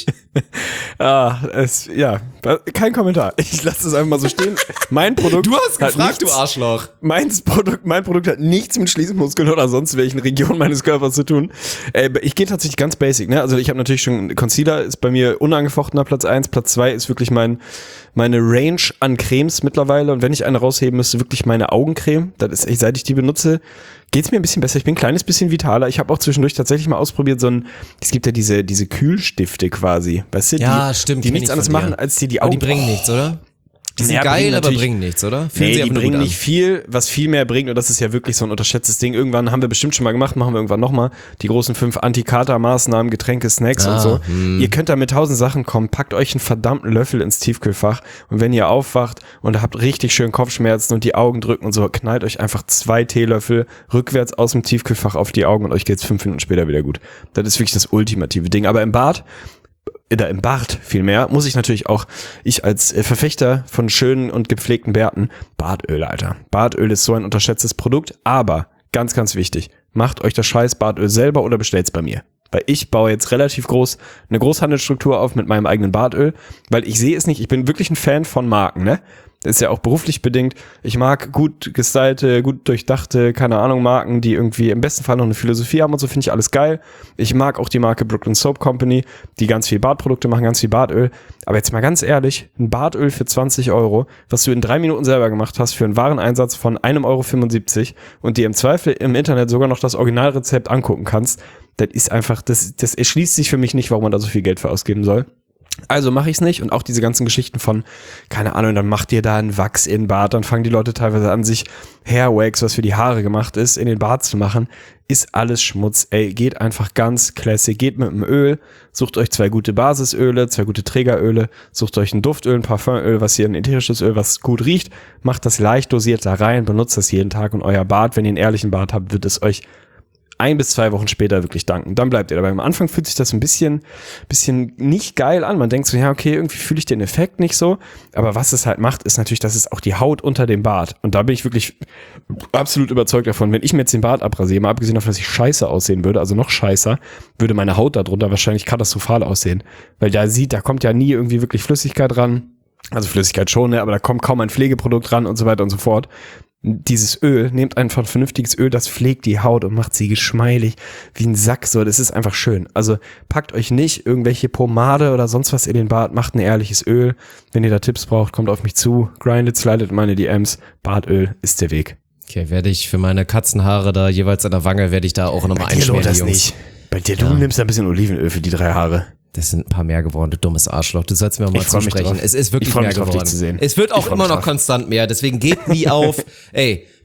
Ah, es, ja, kein Kommentar. Ich lasse es einfach mal so stehen. Mein Produkt. Du hast hat gefragt, nichts, du Arschloch. Meins Produkt, mein Produkt hat nichts mit Schließmuskeln oder sonst welchen Regionen meines Körpers zu tun. Äh, ich gehe tatsächlich ganz basic, ne? Also ich habe natürlich schon, Concealer ist bei mir unangefochtener Platz eins, Platz zwei ist wirklich mein, meine Range an Cremes mittlerweile. Und wenn ich eine rausheben müsste, wirklich meine Augencreme. Das ist echt, seit ich die benutze, geht's mir ein bisschen besser. Ich bin ein kleines bisschen vitaler. Ich habe auch zwischendurch tatsächlich mal ausprobiert, so ein, es gibt ja diese, diese Kühlstifte quasi, weißt du? Ja, die, stimmt, Die kenn nichts ich anderes von dir. machen, als dir die Aber Augen... die bringen nichts, oder? Die sind Ja, geil, bringen aber natürlich- bringen nichts, oder? Fühlen Nee, sich die einfach nur bringen gut an. nicht viel, was viel mehr bringt, und das ist ja wirklich so ein unterschätztes Ding. Irgendwann haben wir bestimmt schon mal gemacht, machen wir irgendwann nochmal, die großen fünf Anti-Kater-Maßnahmen, Getränke, Snacks Ah, und so. hm. Ihr könnt da mit tausend Sachen kommen, packt euch einen verdammten Löffel ins Tiefkühlfach und wenn ihr aufwacht und habt richtig schön Kopfschmerzen und die Augen drücken und so, knallt euch einfach zwei Teelöffel rückwärts aus dem Tiefkühlfach auf die Augen und euch geht's fünf Minuten später wieder gut. Das ist wirklich das ultimative Ding. Aber im Bad, oder im Bart vielmehr, muss ich natürlich auch, ich als äh, Verfechter von schönen und gepflegten Bärten, Bartöl, Alter. Bartöl ist so ein unterschätztes Produkt, aber ganz, ganz wichtig, macht euch das scheiß Bartöl selber oder bestellt's bei mir. Weil ich baue jetzt relativ groß eine Großhandelsstruktur auf mit meinem eigenen Bartöl, weil ich sehe es nicht, ich bin wirklich ein Fan von Marken, ne? Das ist ja auch beruflich bedingt. Ich mag gut gestylte, gut durchdachte, keine Ahnung, Marken, die irgendwie im besten Fall noch eine Philosophie haben und so, finde ich alles geil. Ich mag auch die Marke Brooklyn Soap Company, die ganz viel Bartprodukte machen, ganz viel Bartöl. Aber jetzt mal ganz ehrlich, ein Bartöl für zwanzig Euro, was du in drei Minuten selber gemacht hast, für einen Wareneinsatz von ein Euro fünfundsiebzig und dir im Zweifel im Internet sogar noch das Originalrezept angucken kannst, das ist einfach, das, das erschließt sich für mich nicht, warum man da so viel Geld für ausgeben soll. Also mache ich es nicht und auch diese ganzen Geschichten von, keine Ahnung, dann macht ihr da einen Wachs in den Bart, dann fangen die Leute teilweise an, sich Hairwax, was für die Haare gemacht ist, in den Bart zu machen, ist alles Schmutz. Ey, geht einfach ganz classic, geht mit dem Öl, sucht euch zwei gute Basisöle, zwei gute Trägeröle, sucht euch ein Duftöl, ein Parfümöl, was hier ein ätherisches Öl, was gut riecht, macht das leicht dosiert da rein, benutzt das jeden Tag und euer Bart, wenn ihr einen ehrlichen Bart habt, wird es euch ein bis zwei Wochen später wirklich danken. Dann bleibt ihr dabei. Am Anfang fühlt sich das ein bisschen, bisschen nicht geil an. Man denkt so, ja, okay, irgendwie fühle ich den Effekt nicht so. Aber was es halt macht, ist natürlich, dass es auch die Haut unter dem Bart. Und da bin ich wirklich absolut überzeugt davon. Wenn ich mir jetzt den Bart abrasiere, mal abgesehen davon, dass ich scheiße aussehen würde, also noch scheißer, würde meine Haut darunter wahrscheinlich katastrophal aussehen. Weil da sieht, da kommt ja nie irgendwie wirklich Flüssigkeit ran. Also Flüssigkeit schon, ne, aber da kommt kaum ein Pflegeprodukt ran und so weiter und so fort. Dieses Öl, nehmt einfach ein vernünftiges Öl, das pflegt die Haut und macht sie geschmeidig wie ein Sack, so, das ist einfach schön. Also packt euch nicht irgendwelche Pomade oder sonst was in den Bart, macht ein ehrliches Öl. Wenn ihr da Tipps braucht, kommt auf mich zu, grindet, slidet in meine D Ms, Bartöl ist der Weg. Okay, werde ich für meine Katzenhaare da jeweils an der Wange, werde ich da auch nochmal einschmieren, das Jungs. nicht. Bei dir, Ja. du nimmst ein bisschen Olivenöl für die drei Haare. Das sind ein paar mehr geworden, du dummes Arschloch. Du sollst mir auch mal Ich freu mich zusprechen. drauf. Es ist wirklich Ich freu mehr mich drauf, geworden. dich zu sehen. Es wird Ich auch freu immer mich noch drauf. konstant mehr. Deswegen gebt nie auf. Ey,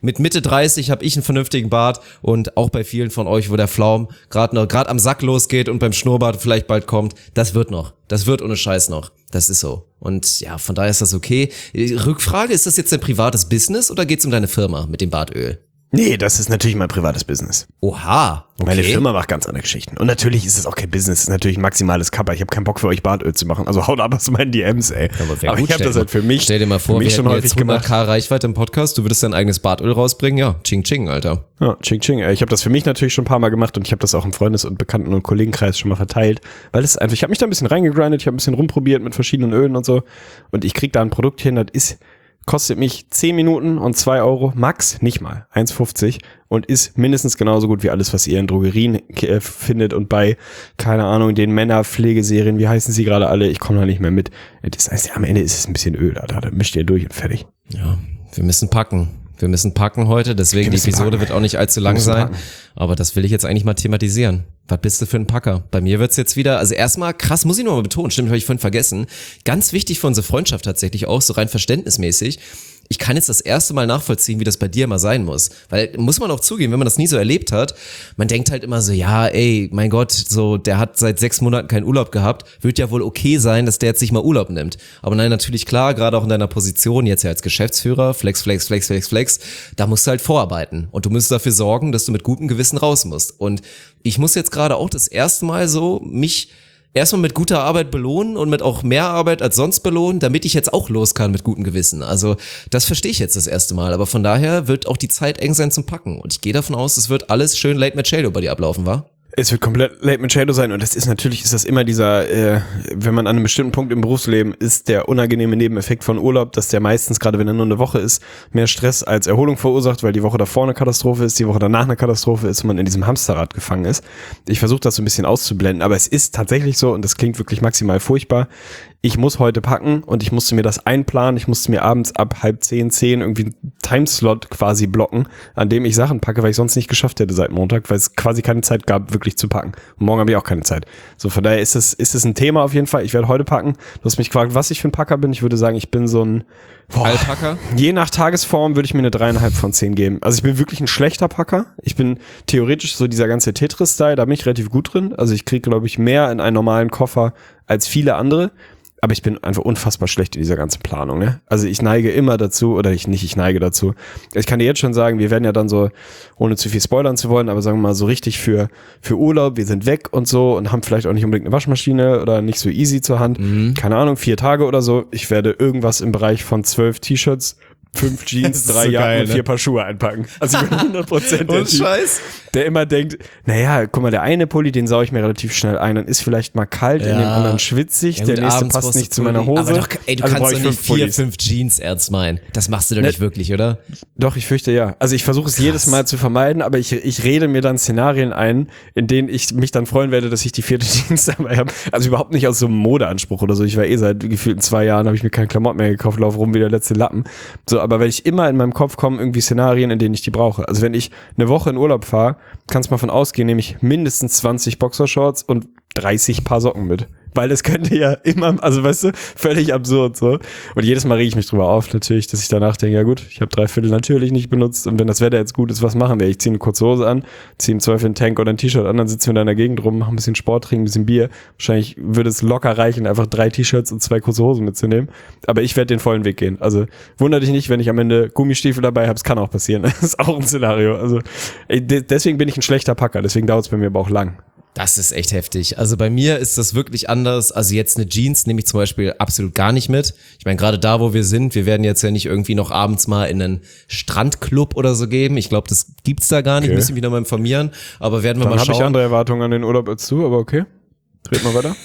mit Mitte dreißig habe ich einen vernünftigen Bart und auch bei vielen von euch, wo der Flaum gerade noch gerade am Sack losgeht und beim Schnurrbart vielleicht bald kommt, das wird noch. Das wird ohne Scheiß noch. Das ist so. Und ja, von daher ist das okay. Rückfrage, ist das jetzt dein privates Business oder geht's um deine Firma mit dem Bartöl? Nee, das ist natürlich mein privates Business. Oha. Okay. Meine Firma macht ganz andere Geschichten. Und natürlich ist es auch kein Business, es ist natürlich ein maximales Kappa. Ich habe keinen Bock für euch Bartöl zu machen. Also haut ab aus meinen D Ms, ey. Aber, aber gut, ich habe das halt für mich, stell dir mal vor, für mich wir schon hätten häufig jetzt hundert gemacht. K Reichweite im Podcast, du würdest dein eigenes Bartöl rausbringen, ja, ching ching, Alter. Ja, ching ching. Ich habe das für mich natürlich schon ein paar Mal gemacht und ich habe das auch im Freundes- und Bekannten- und Kollegenkreis schon mal verteilt, weil es einfach, ich habe mich da ein bisschen reingegrindet, ich habe ein bisschen rumprobiert mit verschiedenen Ölen und so und ich krieg da ein Produkt hin, das ist kostet mich zehn Minuten und zwei Euro, max, nicht mal, eins fünfzig und ist mindestens genauso gut wie alles, was ihr in Drogerien äh, findet und bei, keine Ahnung, den Männerpflegeserien, wie heißen sie gerade alle, ich komme da nicht mehr mit. Das heißt, ja, am Ende ist es ein bisschen Öl, Alter, da mischt ihr durch und fertig. Ja, wir müssen packen. Wir müssen packen heute, deswegen die Episode packen. wird auch nicht allzu lang sein, packen. aber das will ich jetzt eigentlich mal thematisieren. Was bist du für ein Packer? Bei mir wird's jetzt wieder, also erstmal krass, muss ich noch mal betonen, stimmt, habe ich vorhin vergessen, ganz wichtig für unsere Freundschaft tatsächlich auch, so rein verständnismäßig, ich kann jetzt das erste Mal nachvollziehen, wie das bei dir mal sein muss. Weil, muss man auch zugeben, wenn man das nie so erlebt hat, man denkt halt immer so, ja, ey, mein Gott, so, der hat seit sechs Monaten keinen Urlaub gehabt, wird ja wohl okay sein, dass der jetzt nicht mal Urlaub nimmt. Aber nein, natürlich klar, gerade auch in deiner Position, jetzt ja als Geschäftsführer, Flex, Flex, Flex, Flex, Flex, da musst du halt vorarbeiten. Und du musst dafür sorgen, dass du mit gutem Gewissen raus musst. Und ich muss jetzt gerade auch das erste Mal so mich erstmal mit guter Arbeit belohnen und mit auch mehr Arbeit als sonst belohnen, damit ich jetzt auch los kann mit gutem Gewissen. Also das verstehe ich jetzt das erste Mal, aber von daher wird auch die Zeit eng sein zum Packen und ich gehe davon aus, es wird alles schön Late Machado bei dir ablaufen, wa? Es wird komplett Late Machado sein und das ist natürlich, ist das immer dieser, äh, wenn man an einem bestimmten Punkt im Berufsleben ist, der unangenehme Nebeneffekt von Urlaub, dass der meistens, gerade wenn er nur eine Woche ist, mehr Stress als Erholung verursacht, weil die Woche davor eine Katastrophe ist, die Woche danach eine Katastrophe ist und man in diesem Hamsterrad gefangen ist. Ich versuche das so ein bisschen auszublenden, aber es ist tatsächlich so und das klingt wirklich maximal furchtbar. Ich muss heute packen und ich musste mir das einplanen. Ich musste mir abends ab halb zehn, zehn irgendwie einen Timeslot quasi blocken, an dem ich Sachen packe, weil ich sonst nicht geschafft hätte seit Montag, weil es quasi keine Zeit gab, wirklich zu packen. Und morgen habe ich auch keine Zeit. So, von daher ist es, ist es ein Thema auf jeden Fall. Ich werde heute packen. Du hast mich gefragt, was ich für ein Packer bin. Ich würde sagen, ich bin so ein boah, Allpacker? Je nach Tagesform würde ich mir eine dreieinhalb von zehn geben. Also ich bin wirklich ein schlechter Packer. Ich bin theoretisch so dieser ganze Tetris-Style, da bin ich relativ gut drin. Also ich kriege, glaube ich, mehr in einen normalen Koffer als viele andere. Aber ich bin einfach unfassbar schlecht in dieser ganzen Planung, ne? Also ich neige immer dazu, oder ich nicht, ich neige dazu. Ich kann dir jetzt schon sagen, wir werden ja dann so, ohne zu viel spoilern zu wollen, aber sagen wir mal so richtig für für Urlaub, wir sind weg und so und haben vielleicht auch nicht unbedingt eine Waschmaschine oder nicht so easy zur Hand. Mhm. Keine Ahnung, vier Tage oder so. Ich werde irgendwas im Bereich von zwölf T-Shirts, fünf Jeans, drei so Jacken geil, und vier ne? Paar Schuhe einpacken. Also ich bin hundert Prozent der Typ, Scheiß. der immer denkt, naja, guck mal, der eine Pulli, den saue ich mir relativ schnell ein, dann ist vielleicht mal kalt, ja. in dem anderen schwitzig, ja, der nächste passt nicht zu meiner Hose. Aber doch, ey, du also kannst doch nicht vier, Pullis. fünf Jeans ernst meinen. Das machst du doch ne, nicht wirklich, oder? Doch, ich fürchte ja. Also ich versuche es Krass. jedes Mal zu vermeiden, aber ich, ich rede mir dann Szenarien ein, in denen ich mich dann freuen werde, dass ich die vierte Jeans dabei habe. Also überhaupt nicht aus so einem Modeanspruch oder so. Ich war eh seit gefühlten zwei Jahren, habe ich mir keine Klamotten mehr gekauft, laufe rum wie der letzte Lappen. So, aber weil ich immer in meinem Kopf kommen irgendwie Szenarien, in denen ich die brauche. Also wenn ich eine Woche in Urlaub fahre, kannst du mal von ausgehen, nehme ich mindestens zwanzig Boxershorts und dreißig Paar Socken mit. Weil es könnte ja immer, also weißt du, völlig absurd so. Und jedes Mal rege ich mich drüber auf natürlich, dass ich danach denke, ja gut, ich habe drei Viertel natürlich nicht benutzt und wenn das Wetter jetzt gut ist, was machen wir? Ich ziehe eine kurze Hose an, ziehe im Zweifel einen Tank oder ein T-Shirt an, dann sitzen wir da in der Gegend rum, machen ein bisschen Sport, trinken ein bisschen Bier. Wahrscheinlich würde es locker reichen, einfach drei T-Shirts und zwei kurze Hosen mitzunehmen. Aber ich werde den vollen Weg gehen. Also wundere dich nicht, wenn ich am Ende Gummistiefel dabei habe, es kann auch passieren. Das ist auch ein Szenario. Also deswegen bin ich ein schlechter Packer, deswegen dauert es bei mir aber auch lang. Das ist echt heftig. Also bei mir ist das wirklich anders. Also jetzt eine Jeans nehme ich zum Beispiel absolut gar nicht mit. Ich meine, gerade da, wo wir sind, wir werden jetzt ja nicht irgendwie noch abends mal in einen Strandclub oder so geben. Ich glaube, das gibt's da gar nicht. Okay. Müssen wir noch mal informieren. Aber werden wir Dann mal schauen. Dann habe ich andere Erwartungen an den Urlaub als du, aber okay. Red mal weiter.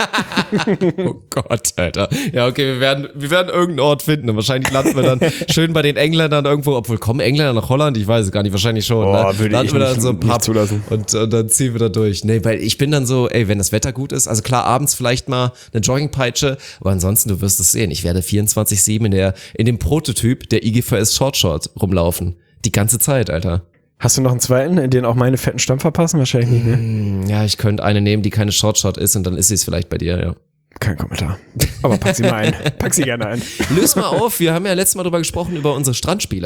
Oh Gott, Alter. Ja, okay, wir werden, wir werden irgendeinen Ort finden und wahrscheinlich landen wir dann schön bei den Engländern irgendwo, obwohl kommen Engländer nach Holland? Ich weiß es gar nicht, wahrscheinlich schon. Boah, ne? würde Landen ich wir nicht, dann so ein Pub zulassen. Und, und dann ziehen wir da durch. Nee, weil ich bin dann so, ey, wenn das Wetter gut ist, also klar, abends vielleicht mal eine Joggingpeitsche, aber ansonsten, du wirst es sehen, ich werde vierundzwanzig sieben in der, in dem Prototyp der I G V S Short Short rumlaufen. Die ganze Zeit, Alter. Hast du noch einen zweiten, in den auch meine fetten Stampfer passen? Wahrscheinlich nicht, ne? Ja, ich könnte eine nehmen, die keine Short Short ist und dann ist sie es vielleicht bei dir, ja. Kein Kommentar. Aber pack sie mal ein. Pack sie gerne ein. Löst mal auf, wir haben ja letztes Mal drüber gesprochen, über unsere Strandspiele.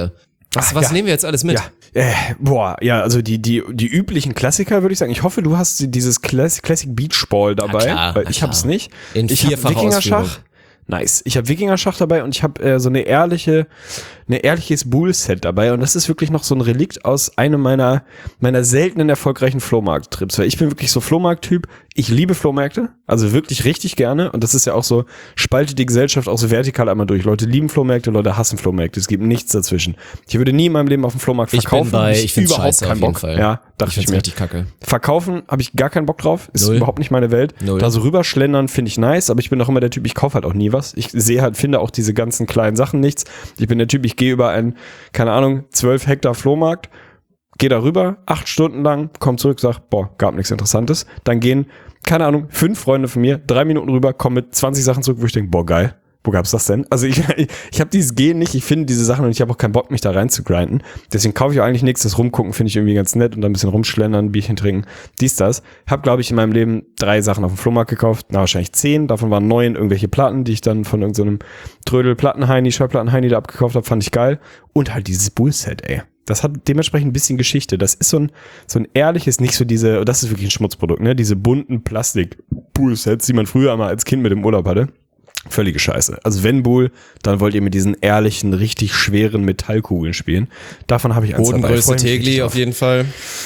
Was, Ach, was ja. nehmen wir jetzt alles mit? Ja, äh, boah, ja, also die, die, die üblichen Klassiker würde ich sagen. Ich hoffe, du hast dieses Classic, Classic Beach Ball dabei, klar, weil na ich klar. hab's nicht. In ich hab vierfacher Wikinger-Schach. Ausführung. Nice. Ich habe Wikinger-Schach dabei und ich habe äh, so eine ehrliche, eine ehrliches Bull-Set dabei und das ist wirklich noch so ein Relikt aus einem meiner meiner seltenen erfolgreichen Flohmarkt-Trips, weil ich bin wirklich so Flohmarkt-Typ. Ich liebe Flohmärkte, also wirklich richtig gerne und das ist ja auch so, spaltet die Gesellschaft auch so vertikal einmal durch. Leute lieben Flohmärkte, Leute hassen Flohmärkte. Es gibt nichts dazwischen. Ich würde nie in meinem Leben auf dem Flohmarkt Ich verkaufen. bin bei, Hab ich find's überhaupt scheiße auf keinen jeden Bock. Fall. Ja, dachte ich ich find's mir. richtig kacke. Verkaufen habe ich gar keinen Bock drauf. Ist Null. überhaupt nicht meine Welt. Null. Da so rüberschlendern finde ich nice, aber ich bin auch immer der Typ, ich kaufe halt auch nie was. Ich sehe halt, finde auch diese ganzen kleinen Sachen nichts. Ich bin der Typ, ich gehe über einen, keine Ahnung, zwölf Hektar Flohmarkt, gehe da rüber, acht Stunden lang, komm zurück, sag, boah, gab nichts Interessantes. Dann gehen, keine Ahnung, fünf Freunde von mir, drei Minuten rüber, kommen mit zwanzig Sachen zurück, wo ich denke, boah, geil. Wo gab's das denn? Also ich, ich, ich habe dieses Gehen nicht, ich finde diese Sachen und ich habe auch keinen Bock, mich da rein zu grinden. Deswegen kaufe ich auch eigentlich nichts. Das Rumgucken finde ich irgendwie ganz nett und dann ein bisschen rumschlendern, Bierchen trinken, dies, das. Habe, glaube ich, in meinem Leben drei Sachen auf dem Flohmarkt gekauft, na wahrscheinlich zehn. Davon waren neun irgendwelche Platten, die ich dann von irgendeinem Trödel Plattenheini, Schallplattenheini da abgekauft habe, fand ich geil. Und halt dieses Bullset, ey. Das hat dementsprechend ein bisschen Geschichte. Das ist so ein, so ein ehrliches, nicht so diese, das ist wirklich ein Schmutzprodukt, ne? Diese bunten Plastik-Bullsets, die man früher einmal als Kind mit im Urlaub hatte. Völlige Scheiße. Also wenn Bull, dann wollt ihr mit diesen ehrlichen, richtig schweren Metallkugeln spielen. Davon habe ich eins dabei. Bodengröße Freu mich richtig Tegli drauf. auf jeden Fall.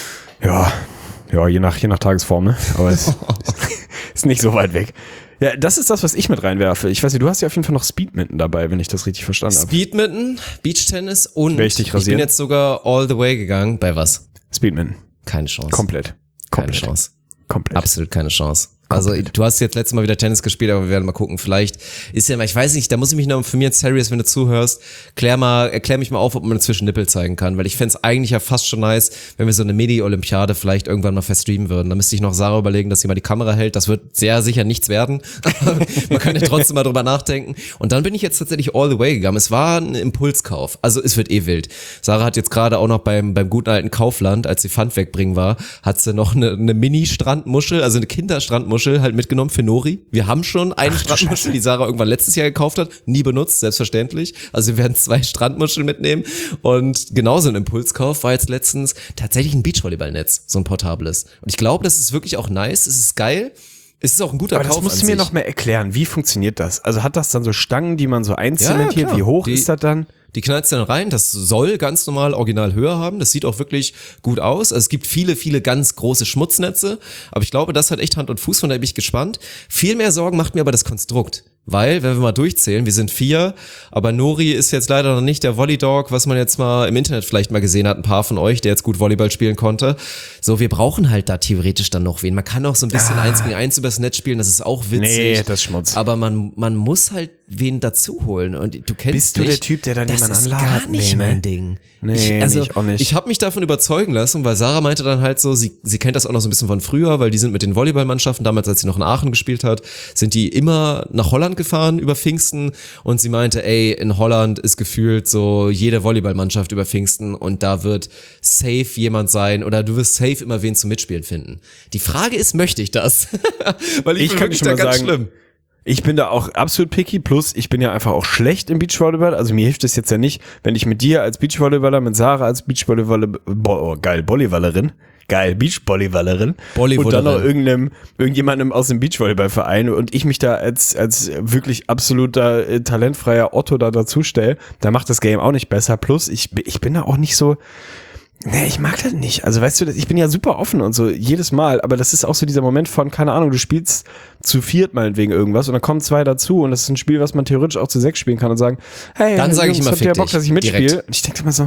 Ja, ja, je nach, je nach Tagesform, ne? Aber es ist nicht so weit weg. Ja, das ist das, was ich mit reinwerfe. Ich weiß nicht, du hast ja auf jeden Fall noch Speedminton dabei, wenn ich das richtig verstanden habe. Speedminton, Beachtennis und Werd ich dich ich rasieren? bin jetzt sogar all the way gegangen. Bei was? Speedminton. Keine Chance. Komplett. Keine Komplett. Chance. Komplett. Absolut keine Chance. Also du hast jetzt letztes Mal wieder Tennis gespielt, aber wir werden mal gucken. Vielleicht ist ja mal, ich weiß nicht, da muss ich mich noch informieren, Serious, wenn du zuhörst, klär mal, erklär mich mal auf, ob man inzwischen Nippel zeigen kann, weil ich fänd's eigentlich ja fast schon nice, wenn wir so eine Mini-Olympiade vielleicht irgendwann mal verstreamen würden. Da müsste ich noch Sarah überlegen, dass sie mal die Kamera hält. Das wird sehr sicher nichts werden. Man kann ja trotzdem mal drüber nachdenken. Und dann bin ich jetzt tatsächlich all the way gegangen. Es war ein Impulskauf. Also es wird eh wild. Sarah hat jetzt gerade auch noch beim, beim guten alten Kaufland, als sie Pfand wegbringen war, hat sie noch eine, eine Mini-Strandmuschel, also eine Kinderstrandmuschel halt mitgenommen für Nori. Wir haben schon eine Ach, Strandmuschel, die Sarah irgendwann letztes Jahr gekauft hat, nie benutzt, selbstverständlich. Also wir werden zwei Strandmuscheln mitnehmen und genauso ein Impulskauf war jetzt letztens tatsächlich ein Beachvolleyballnetz, so ein portables. Und ich glaube, das ist wirklich auch nice, es ist geil. Es ist auch ein guter Aber Kauf. das musst an du mir sich. noch mehr erklären. Wie funktioniert das? Also hat das dann so Stangen, die man so einzementiert? Ja, Wie hoch die, ist das dann? Die knallst du dann rein, das soll ganz normal original Höhe haben, das sieht auch wirklich gut aus. Also es gibt viele, viele ganz große Schmutznetze, aber ich glaube, das hat echt Hand und Fuß, von daher bin ich gespannt. Viel mehr Sorgen macht mir aber das Konstrukt, weil, wenn wir mal durchzählen, wir sind vier, aber Nori ist jetzt leider noch nicht der Volleydog, was man jetzt mal im Internet vielleicht mal gesehen hat, ein paar von euch, der jetzt gut Volleyball spielen konnte. So, wir brauchen halt da theoretisch dann noch wen. Man kann auch so ein bisschen eins ah. gegen eins übers Netz spielen, das ist auch witzig. Nee, das ist Schmutz. Aber man, man muss halt wen dazu holen und du kennst Bist du mich, der Typ, der dann das jemanden ist anladet? gar nicht Nee, ne? mein Ding. Nee, ich, also, nicht, auch nicht. Ich habe mich davon überzeugen lassen, weil Sarah meinte dann halt so, sie, sie kennt das auch noch so ein bisschen von früher, weil die sind mit den Volleyballmannschaften, damals als sie noch in Aachen gespielt hat, sind die immer nach Holland gefahren über Pfingsten und sie meinte, ey, in Holland ist gefühlt so jede Volleyballmannschaft über Pfingsten und da wird safe jemand sein oder du wirst safe immer wen zum Mitspielen finden. Die Frage ist, möchte ich das? Weil ich, Ich bin kann wirklich schon da mal ganz sagen, schlimm. Ich bin da auch absolut picky, plus ich bin ja einfach auch schlecht im Beachvolleyball, also mir hilft es jetzt ja nicht, wenn ich mit dir als Beachvolleyballer, mit Sarah als Beachvolleyballer, oh, geil, Volleyballerin, geil, Beachvolleyballerin und dann noch irgendeinem, irgendjemandem aus dem Beachvolleyballverein und ich mich da als, als wirklich absoluter äh, talentfreier Otto da dazu stelle, da macht das Game auch nicht besser, plus ich, ich bin da auch nicht so, nee, ich mag das nicht. Also weißt du, ich bin ja super offen und so, jedes Mal, aber das ist auch so dieser Moment von, keine Ahnung, du spielst zu viert meinetwegen irgendwas und dann kommen zwei dazu und das ist ein Spiel, was man theoretisch auch zu sechs spielen kann und sagen, hey, dann sage ich Jungs, immer, habt ihr fick Bock, dich, dass ich mitspiele? direkt. Und ich denke immer so,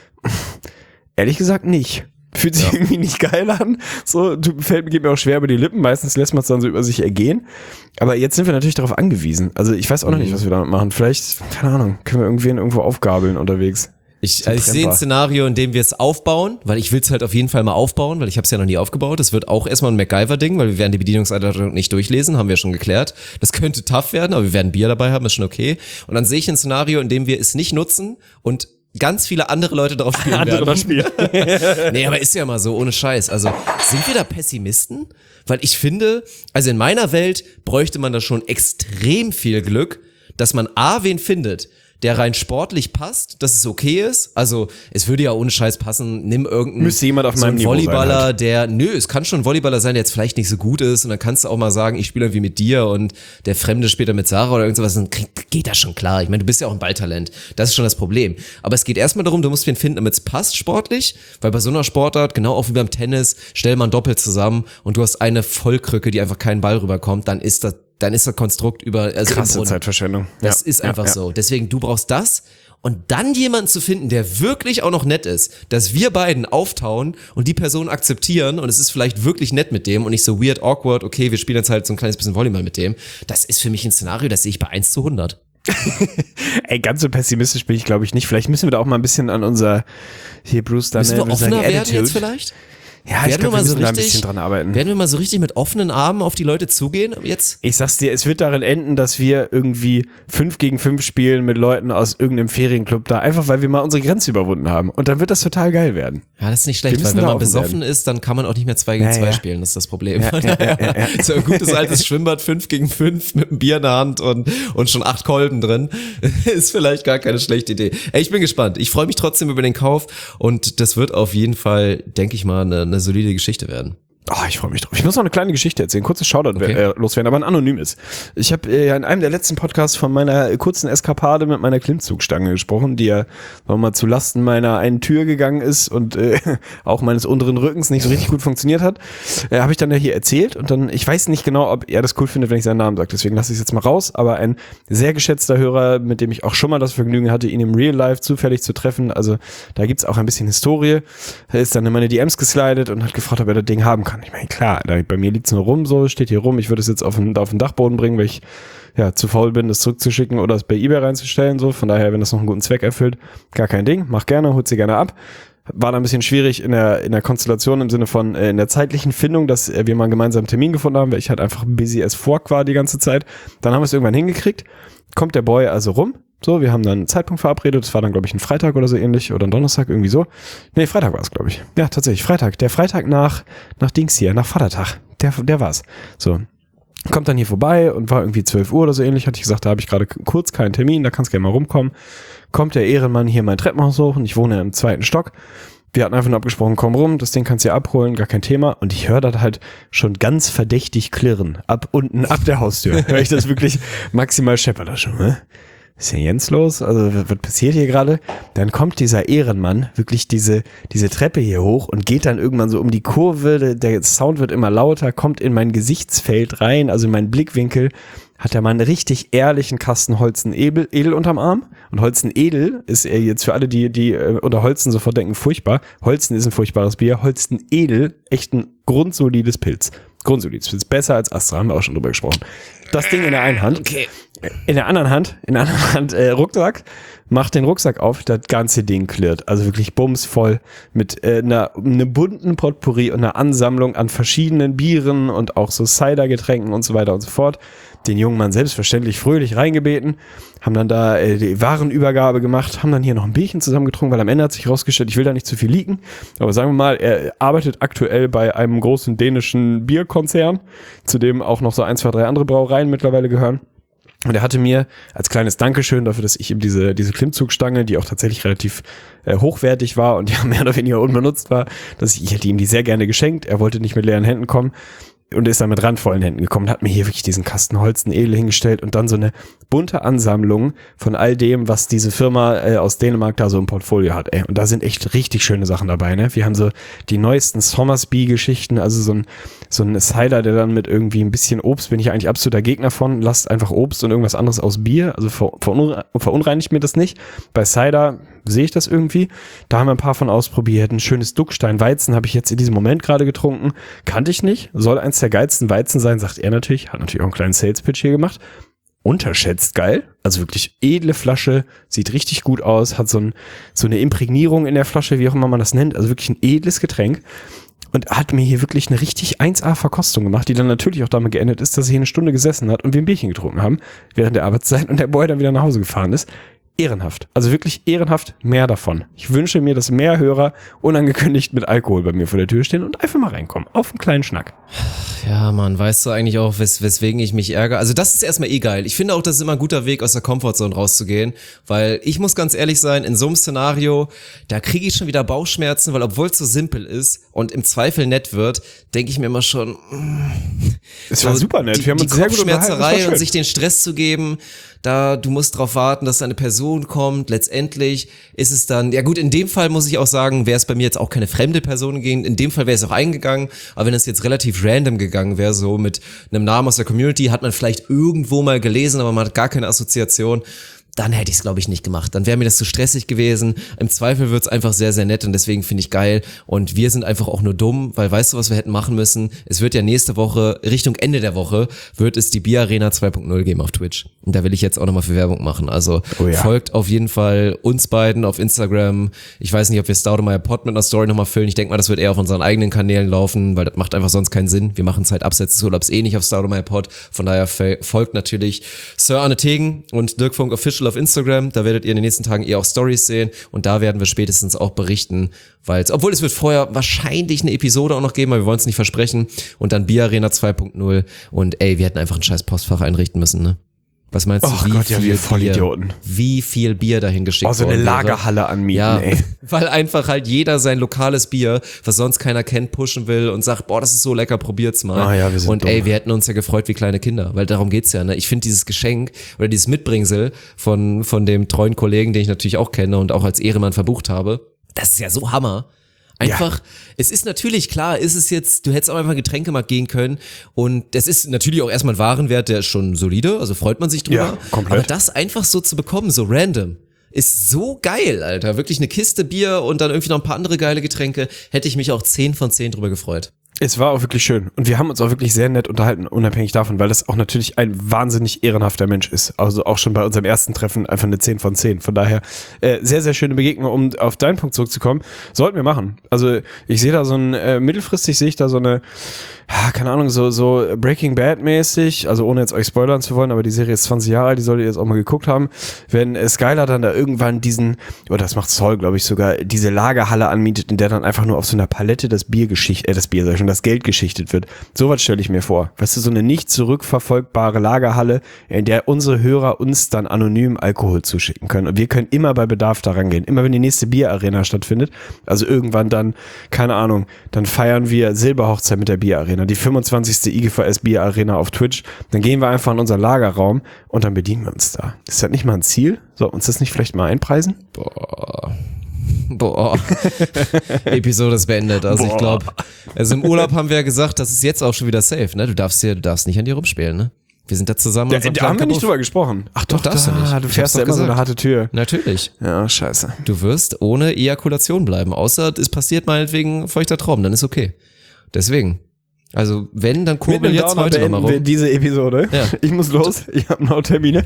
ehrlich gesagt nicht. Fühlt sich Ja. irgendwie nicht geil an. So, du, fällt, geht mir auch schwer über die Lippen. Meistens lässt man es dann so über sich ergehen. Aber jetzt sind wir natürlich darauf angewiesen. Also ich weiß auch noch nicht, was wir damit machen. Vielleicht, keine Ahnung, können wir irgendwen irgendwo aufgabeln unterwegs. Ich, also ich sehe ein Szenario, in dem wir es aufbauen, weil ich will es halt auf jeden Fall mal aufbauen, weil ich habe es ja noch nie aufgebaut. Das wird auch erstmal ein MacGyver-Ding, weil wir werden die Bedienungsanleitung nicht durchlesen, haben wir schon geklärt. Das könnte tough werden, aber wir werden Bier dabei haben, ist schon okay. Und dann sehe ich ein Szenario, in dem wir es nicht nutzen und ganz viele andere Leute drauf spielen Andere werden. das Spiel. Nee, aber ist ja mal so, ohne Scheiß. Also sind wir da Pessimisten? Weil ich finde, also in meiner Welt bräuchte man da schon extrem viel Glück, dass man A, wen findet, der rein sportlich passt, dass es okay ist. Also es würde ja ohne Scheiß passen, nimm irgendeinen Müsste jemand auf so meinem einen Niveau Volleyballer, sein halt. der, nö, es kann schon ein Volleyballer sein, der jetzt vielleicht nicht so gut ist und dann kannst du auch mal sagen, ich spiele irgendwie mit dir und der Fremde spielt dann mit Sarah oder irgendwas, dann krieg, geht das schon klar. Ich meine, du bist ja auch ein Balltalent, das ist schon das Problem. Aber es geht erstmal darum, du musst wen finden, damit es passt sportlich, weil bei so einer Sportart, genau auch wie beim Tennis, stell mal ein Doppel zusammen und du hast eine Vollkrücke, die einfach keinen Ball rüberkommt, dann ist das dann ist das Konstrukt über, also Krasse Zeitverschwendung. Das Ja, ist einfach ja, ja. so. Deswegen, du brauchst das und dann jemanden zu finden, der wirklich auch noch nett ist, dass wir beiden auftauen und die Person akzeptieren und es ist vielleicht wirklich nett mit dem und nicht so weird, awkward, okay, wir spielen jetzt halt so ein kleines bisschen Volleyball mit dem. Das ist für mich ein Szenario, das sehe ich bei eins zu hundert. Ey, ganz so pessimistisch bin ich, glaube ich, nicht. Vielleicht müssen wir da auch mal ein bisschen an unser, hier Bruce Müssen wir Darnell, offener seine werden Attitude. jetzt vielleicht? Ja, ich Werden glaube, wir wir mal so müssen da ein richtig- bisschen dran arbeiten. Werden wir mal so richtig mit offenen Armen auf die Leute zugehen jetzt? Ich sag's dir, es wird darin enden, dass wir irgendwie fünf gegen fünf spielen mit Leuten aus irgendeinem Ferienclub da, einfach weil wir mal unsere Grenze überwunden haben. Und dann wird das total geil werden. Ja, das ist nicht schlecht, Wir weil müssen wenn da man offen besoffen werden. ist, dann kann man auch nicht mehr zwei gegen Ja, zwei ja. spielen, das ist das Problem. Ja, ja, ja, ja, ja. So ein gutes altes Schwimmbad, fünf gegen fünf mit einem Bier in der Hand und, und schon acht Kolben drin, ist vielleicht gar keine schlechte Idee. Ey, ich bin gespannt. Ich freue mich trotzdem über den Kauf und das wird auf jeden Fall, denke ich mal, eine, eine solide Geschichte werden. Oh, ich freue mich drauf. Ich muss noch eine kleine Geschichte erzählen, kurzes Shoutout Okay. äh, loswerden, aber ein anonymes. Ich habe äh, in einem der letzten Podcasts von meiner kurzen Eskapade mit meiner Klimmzugstange gesprochen, die ja sagen wir mal zu Lasten meiner einen Tür gegangen ist und äh, auch meines unteren Rückens nicht so richtig gut funktioniert hat. Äh, habe ich dann ja hier erzählt und dann, ich weiß nicht genau, ob er das cool findet, wenn ich seinen Namen sage, deswegen lasse ich es jetzt mal raus, aber ein sehr geschätzter Hörer, mit dem ich auch schon mal das Vergnügen hatte, ihn im Real Life zufällig zu treffen, also da gibt's auch ein bisschen Historie. Er ist dann in meine D Ms geslidet und hat gefragt, ob er das Ding haben kann. Ich meine, klar, da, bei mir liegt's nur rum, so, steht hier rum, ich würde es jetzt auf den, auf den Dachboden bringen, weil ich ja zu faul bin, das zurückzuschicken oder es bei eBay reinzustellen, so, von daher, wenn das noch einen guten Zweck erfüllt, gar kein Ding, mach gerne, holt sie gerne ab. War da ein bisschen schwierig in der, in der Konstellation im Sinne von, äh, in der zeitlichen Findung, dass äh, wir mal einen gemeinsamen Termin gefunden haben, weil ich halt einfach busy as fuck war die ganze Zeit. Dann haben wir es irgendwann hingekriegt, kommt der Boy also rum, so, wir haben dann einen Zeitpunkt verabredet, das war dann, glaube ich, ein Freitag oder so ähnlich, oder ein Donnerstag, irgendwie so. Nee, Freitag war es, glaube ich. Ja, tatsächlich, Freitag. Der Freitag nach, nach Dings hier, nach Vatertag. Der, der war's. So. Kommt dann hier vorbei und war irgendwie zwölf Uhr oder so ähnlich, hatte ich gesagt, da habe ich gerade kurz keinen Termin, da kannst du gerne mal rumkommen. Kommt der Ehrenmann hier mein Treppenhaus hoch und ich wohne im zweiten Stock. Wir hatten einfach nur abgesprochen, komm rum, das Ding kannst du ja abholen, gar kein Thema. Und ich höre das halt schon ganz verdächtig klirren. Ab unten, ab der Haustür. Höre ich das wirklich maximal scheppert das schon, ne? Was ist denn Jens los? Also, was passiert hier gerade? Dann kommt dieser Ehrenmann wirklich diese, diese Treppe hier hoch und geht dann irgendwann so um die Kurve. Der Sound wird immer lauter, kommt in mein Gesichtsfeld rein, also in meinen Blickwinkel. Hat er mal einen richtig ehrlichen Kasten Holzen Edel, Edel unterm Arm. Und Holzen Edel ist er jetzt für alle, die, die äh, unter Holzen sofort denken, furchtbar. Holzen ist ein furchtbares Bier. Holzen Edel, echt ein grundsolides Pilz. Grundsolides Pilz. Besser als Astra, haben wir auch schon drüber gesprochen. Das Ding in der einen Hand. Okay. In der anderen Hand, in der anderen Hand äh, Rucksack, macht den Rucksack auf, das ganze Ding klirrt. Also wirklich bumsvoll mit äh, einer, einem bunten Potpourri und einer Ansammlung an verschiedenen Bieren und auch so Cider-Getränken und so weiter und so fort. Den jungen Mann selbstverständlich fröhlich reingebeten, haben dann da äh, die Warenübergabe gemacht, haben dann hier noch ein Bierchen zusammen getrunken, weil am Ende hat sich rausgestellt, ich will da nicht zu viel leaken, aber sagen wir mal, er arbeitet aktuell bei einem großen dänischen Bierkonzern, zu dem auch noch so ein, zwei, drei andere Brauereien mittlerweile gehören. Und er hatte mir als kleines Dankeschön dafür, dass ich ihm diese, diese Klimmzugstange, die auch tatsächlich relativ äh, hochwertig war und ja mehr oder weniger unbenutzt war, dass ich, ich hätte ihm die sehr gerne geschenkt. Er wollte nicht mit leeren Händen kommen und ist dann mit randvollen Händen gekommen, hat mir hier wirklich diesen Kasten Holzen Edel hingestellt und dann so eine bunte Ansammlung von all dem, was diese Firma äh, aus Dänemark da so im Portfolio hat. Ey. Und da sind echt richtig schöne Sachen dabei. Ne? Wir haben so die neuesten Somersby-Geschichten, also so ein, so ein Cider, der dann mit irgendwie ein bisschen Obst, bin ich eigentlich absoluter Gegner von, lasst einfach Obst und irgendwas anderes aus Bier, also ver, verunre, verunreinigt mir das nicht. Bei Cider sehe ich das irgendwie. Da haben wir ein paar von ausprobiert. Ein schönes Duckstein-Weizen habe ich jetzt in diesem Moment gerade getrunken. Kannte ich nicht. Soll eins der geilsten Weizen sein, sagt er natürlich. Hat natürlich auch einen kleinen Sales-Pitch hier gemacht. Unterschätzt geil. Also wirklich edle Flasche. Sieht richtig gut aus. Hat so, ein, so eine Imprägnierung in der Flasche, wie auch immer man das nennt. Also wirklich ein edles Getränk. Und hat mir hier wirklich eine richtig eins A Verkostung gemacht, die dann natürlich auch damit geendet ist, dass er hier eine Stunde gesessen hat und wir ein Bierchen getrunken haben während der Arbeitszeit und der Boy dann wieder nach Hause gefahren ist. ehrenhaft. Also wirklich ehrenhaft mehr davon. Ich wünsche mir, dass mehr Hörer unangekündigt mit Alkohol bei mir vor der Tür stehen und einfach mal reinkommen. Auf einen kleinen Schnack. Ja, Mann, weißt du eigentlich auch, wes- weswegen ich mich ärgere? Also das ist erstmal eh geil. Ich finde auch, das ist immer ein guter Weg, aus der Comfortzone rauszugehen, weil ich muss ganz ehrlich sein, in so einem Szenario, da kriege ich schon wieder Bauchschmerzen, weil obwohl es so simpel ist und im Zweifel nett wird, denke ich mir immer schon, Es war so super nett. Die, Wir haben die uns sehr gut unterhalten. Das war Kopfschmerzerei schön. und sich den Stress zu geben, da du musst drauf warten, dass eine Person kommt. Letztendlich ist es dann, ja gut, in dem Fall muss ich auch sagen, wäre es bei mir jetzt auch keine fremde Person gewesen. In dem Fall wäre es auch eingegangen. Aber wenn es jetzt relativ random gegangen wäre, so mit einem Namen aus der Community, hat man vielleicht irgendwo mal gelesen, aber man hat gar keine Assoziation. Dann hätte ich es, glaube ich, nicht gemacht. Dann wäre mir das zu stressig gewesen. Im Zweifel wird's einfach sehr, sehr nett und deswegen finde ich geil. Und wir sind einfach auch nur dumm, weil weißt du, was wir hätten machen müssen? Es wird ja nächste Woche, Richtung Ende der Woche, wird es die Bier Arena zwei Punkt null geben auf Twitch. Und da will ich jetzt auch nochmal für Werbung machen. Also Oh ja. folgt auf jeden Fall uns beiden auf Instagram. Ich weiß nicht, ob wir Staudemeyer Pod mit einer Story nochmal füllen. Ich denke mal, das wird eher auf unseren eigenen Kanälen laufen, weil das macht einfach sonst keinen Sinn. Wir machen Zeit abseits des Urlaubs eh nicht auf Staudemeyer Pod. Von daher fe- folgt natürlich Sir Arne Tegen und Dirk Funk Official auf Instagram. Da werdet ihr in den nächsten Tagen eher auch Stories sehen und da werden wir spätestens auch berichten, weil es, obwohl es wird vorher wahrscheinlich eine Episode auch noch geben, aber wir wollen es nicht versprechen und dann Bier Arena zwei Punkt null und ey, wir hätten einfach ein scheiß Postfach einrichten müssen, ne? Was meinst du, Och wie Gott, ja, viel wir Bier, Vollidioten. wie viel Bier dahin geschickt Oh, so eine worden wäre? Lagerhalle anmieten, Ja, ey. weil einfach halt jeder sein lokales Bier, was sonst keiner kennt, pushen will und sagt, boah, das ist so lecker, probiert's mal. Ah ja, wir sind und dumm. ey, wir hätten uns ja gefreut wie kleine Kinder, weil darum geht's ja, ne? Ich finde dieses Geschenk oder dieses Mitbringsel von, von dem treuen Kollegen, den ich natürlich auch kenne und auch als Ehrenmann verbucht habe, das ist ja so Hammer. Einfach, ja. Es ist natürlich klar, ist es jetzt, du hättest auch einfach in den Getränkemarkt gehen können und das ist natürlich auch erstmal ein Warenwert, der ist schon solide, also freut man sich drüber. Ja, komplett. Aber das einfach so zu bekommen, so random, ist so geil, Alter. Wirklich eine Kiste Bier und dann irgendwie noch ein paar andere geile Getränke, hätte ich mich auch zehn von zehn drüber gefreut. Es war auch wirklich schön. Und wir haben uns auch wirklich sehr nett unterhalten, unabhängig davon, weil das auch natürlich ein wahnsinnig ehrenhafter Mensch ist. Also auch schon bei unserem ersten Treffen einfach eine zehn von zehn. Von daher äh, sehr, sehr schöne Begegnung. Um auf deinen Punkt zurückzukommen, sollten wir machen. Also ich sehe da so ein, äh, mittelfristig sehe ich da so eine, ja, keine Ahnung, so, so Breaking Bad mäßig, also ohne jetzt euch spoilern zu wollen, aber die Serie ist zwanzig Jahre alt, die solltet ihr jetzt auch mal geguckt haben. Wenn äh, Skylar dann da irgendwann diesen, oder das macht Saul, glaube ich sogar, diese Lagerhalle anmietet, in der dann einfach nur auf so einer Palette das Bier geschichtet, äh, das Bier, sag ich schon, das Geld geschichtet wird. Sowas stelle ich mir vor. Weißt du, so eine nicht zurückverfolgbare Lagerhalle, in der unsere Hörer uns dann anonym Alkohol zuschicken können. Und wir können immer bei Bedarf da rangehen. Immer wenn die nächste Bierarena stattfindet, also irgendwann dann, keine Ahnung, dann feiern wir Silberhochzeit mit der Bierarena, die fünfundzwanzigste I G V S Bierarena auf Twitch. Dann gehen wir einfach in unseren Lagerraum und dann bedienen wir uns da. Ist das nicht mal ein Ziel? Soll uns das nicht vielleicht mal einpreisen? Boah. Boah. Episode ist beendet. Also Boah. ich glaube, also im Urlaub haben wir ja gesagt, das ist jetzt auch schon wieder safe, ne? Du darfst hier, du darfst nicht an dir rumspielen, ne? Wir sind da zusammen. Da, da haben wir nicht drüber gesprochen. Ach doch, darfst da, du nicht. Du Ich hab's fährst doch ja immer so gesagt. eine harte Tür. Natürlich. Ja, scheiße. Du wirst ohne Ejakulation bleiben, außer es passiert meinetwegen feuchter Traum, dann ist okay. Deswegen. Also wenn, dann kurbel jetzt Downer heute nochmal beenden wir rum. diese Episode. Ja. Ich muss los, ich habe noch Termine.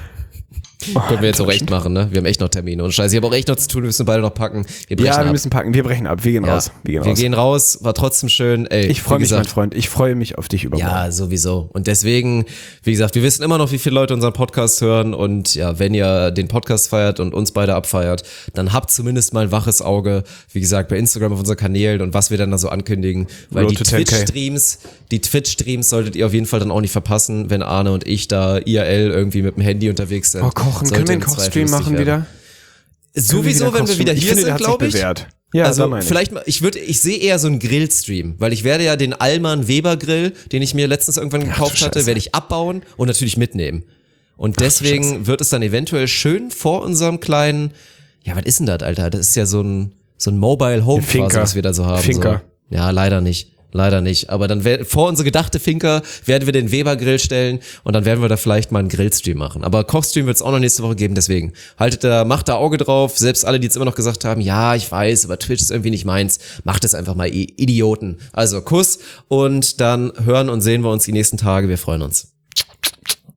Können wir jetzt auch echt machen, ne? Wir haben echt noch Termine. Und scheiße, ich habe auch echt noch zu tun, wir müssen beide noch packen. Wir brechen Ja, wir ab. müssen packen, wir brechen ab, wir gehen Ja. raus. Wir gehen wir raus. gehen raus, war trotzdem schön. Ey, Ich freue wie mich, mein gesagt, Freund, ich freue mich auf dich übermorgen. Ja, sowieso. Und deswegen, wie gesagt, wir wissen immer noch, wie viele Leute unseren Podcast hören. Und ja, wenn ihr den Podcast feiert und uns beide abfeiert, dann habt zumindest mal ein waches Auge, wie gesagt, bei Instagram auf unseren Kanälen und was wir dann da so ankündigen. Weil Road die to ten K. Twitch-Streams, die Twitch-Streams solltet ihr auf jeden Fall dann auch nicht verpassen, wenn Arne und ich da I R L irgendwie mit dem Handy unterwegs sind. Oh, kochen, Sollte können wir einen im Zweifel Kochstream lustig machen werden. wieder? Sowieso, wenn wir wieder ich hier finde, der sind, hat sich glaube ich. bewährt. Ja, Also da meine ich. vielleicht mal, ich würde, ich sehe eher so einen Grillstream, weil ich werde ja den Alman Weber Grill, den ich mir letztens irgendwann gekauft du hatte, Scheiße. werde ich abbauen und natürlich mitnehmen. Und deswegen wird es dann eventuell schön vor unserem kleinen, ja, was ist denn das, Alter? Das ist ja so ein so ein Mobile Home Finca. quasi, was wir da so haben. Finca. So. Ja, leider nicht. Leider nicht. Aber dann wär, vor unsere gedachte Finca werden wir den Weber Grill stellen und dann werden wir da vielleicht mal einen Grillstream machen. Aber Kochstream wird es auch noch nächste Woche geben, deswegen haltet da, macht da Auge drauf. Selbst alle, die jetzt immer noch gesagt haben, ja, ich weiß, aber Twitch ist irgendwie nicht meins, macht es einfach mal, ihr Idioten. Also Kuss und dann hören und sehen wir uns die nächsten Tage. Wir freuen uns.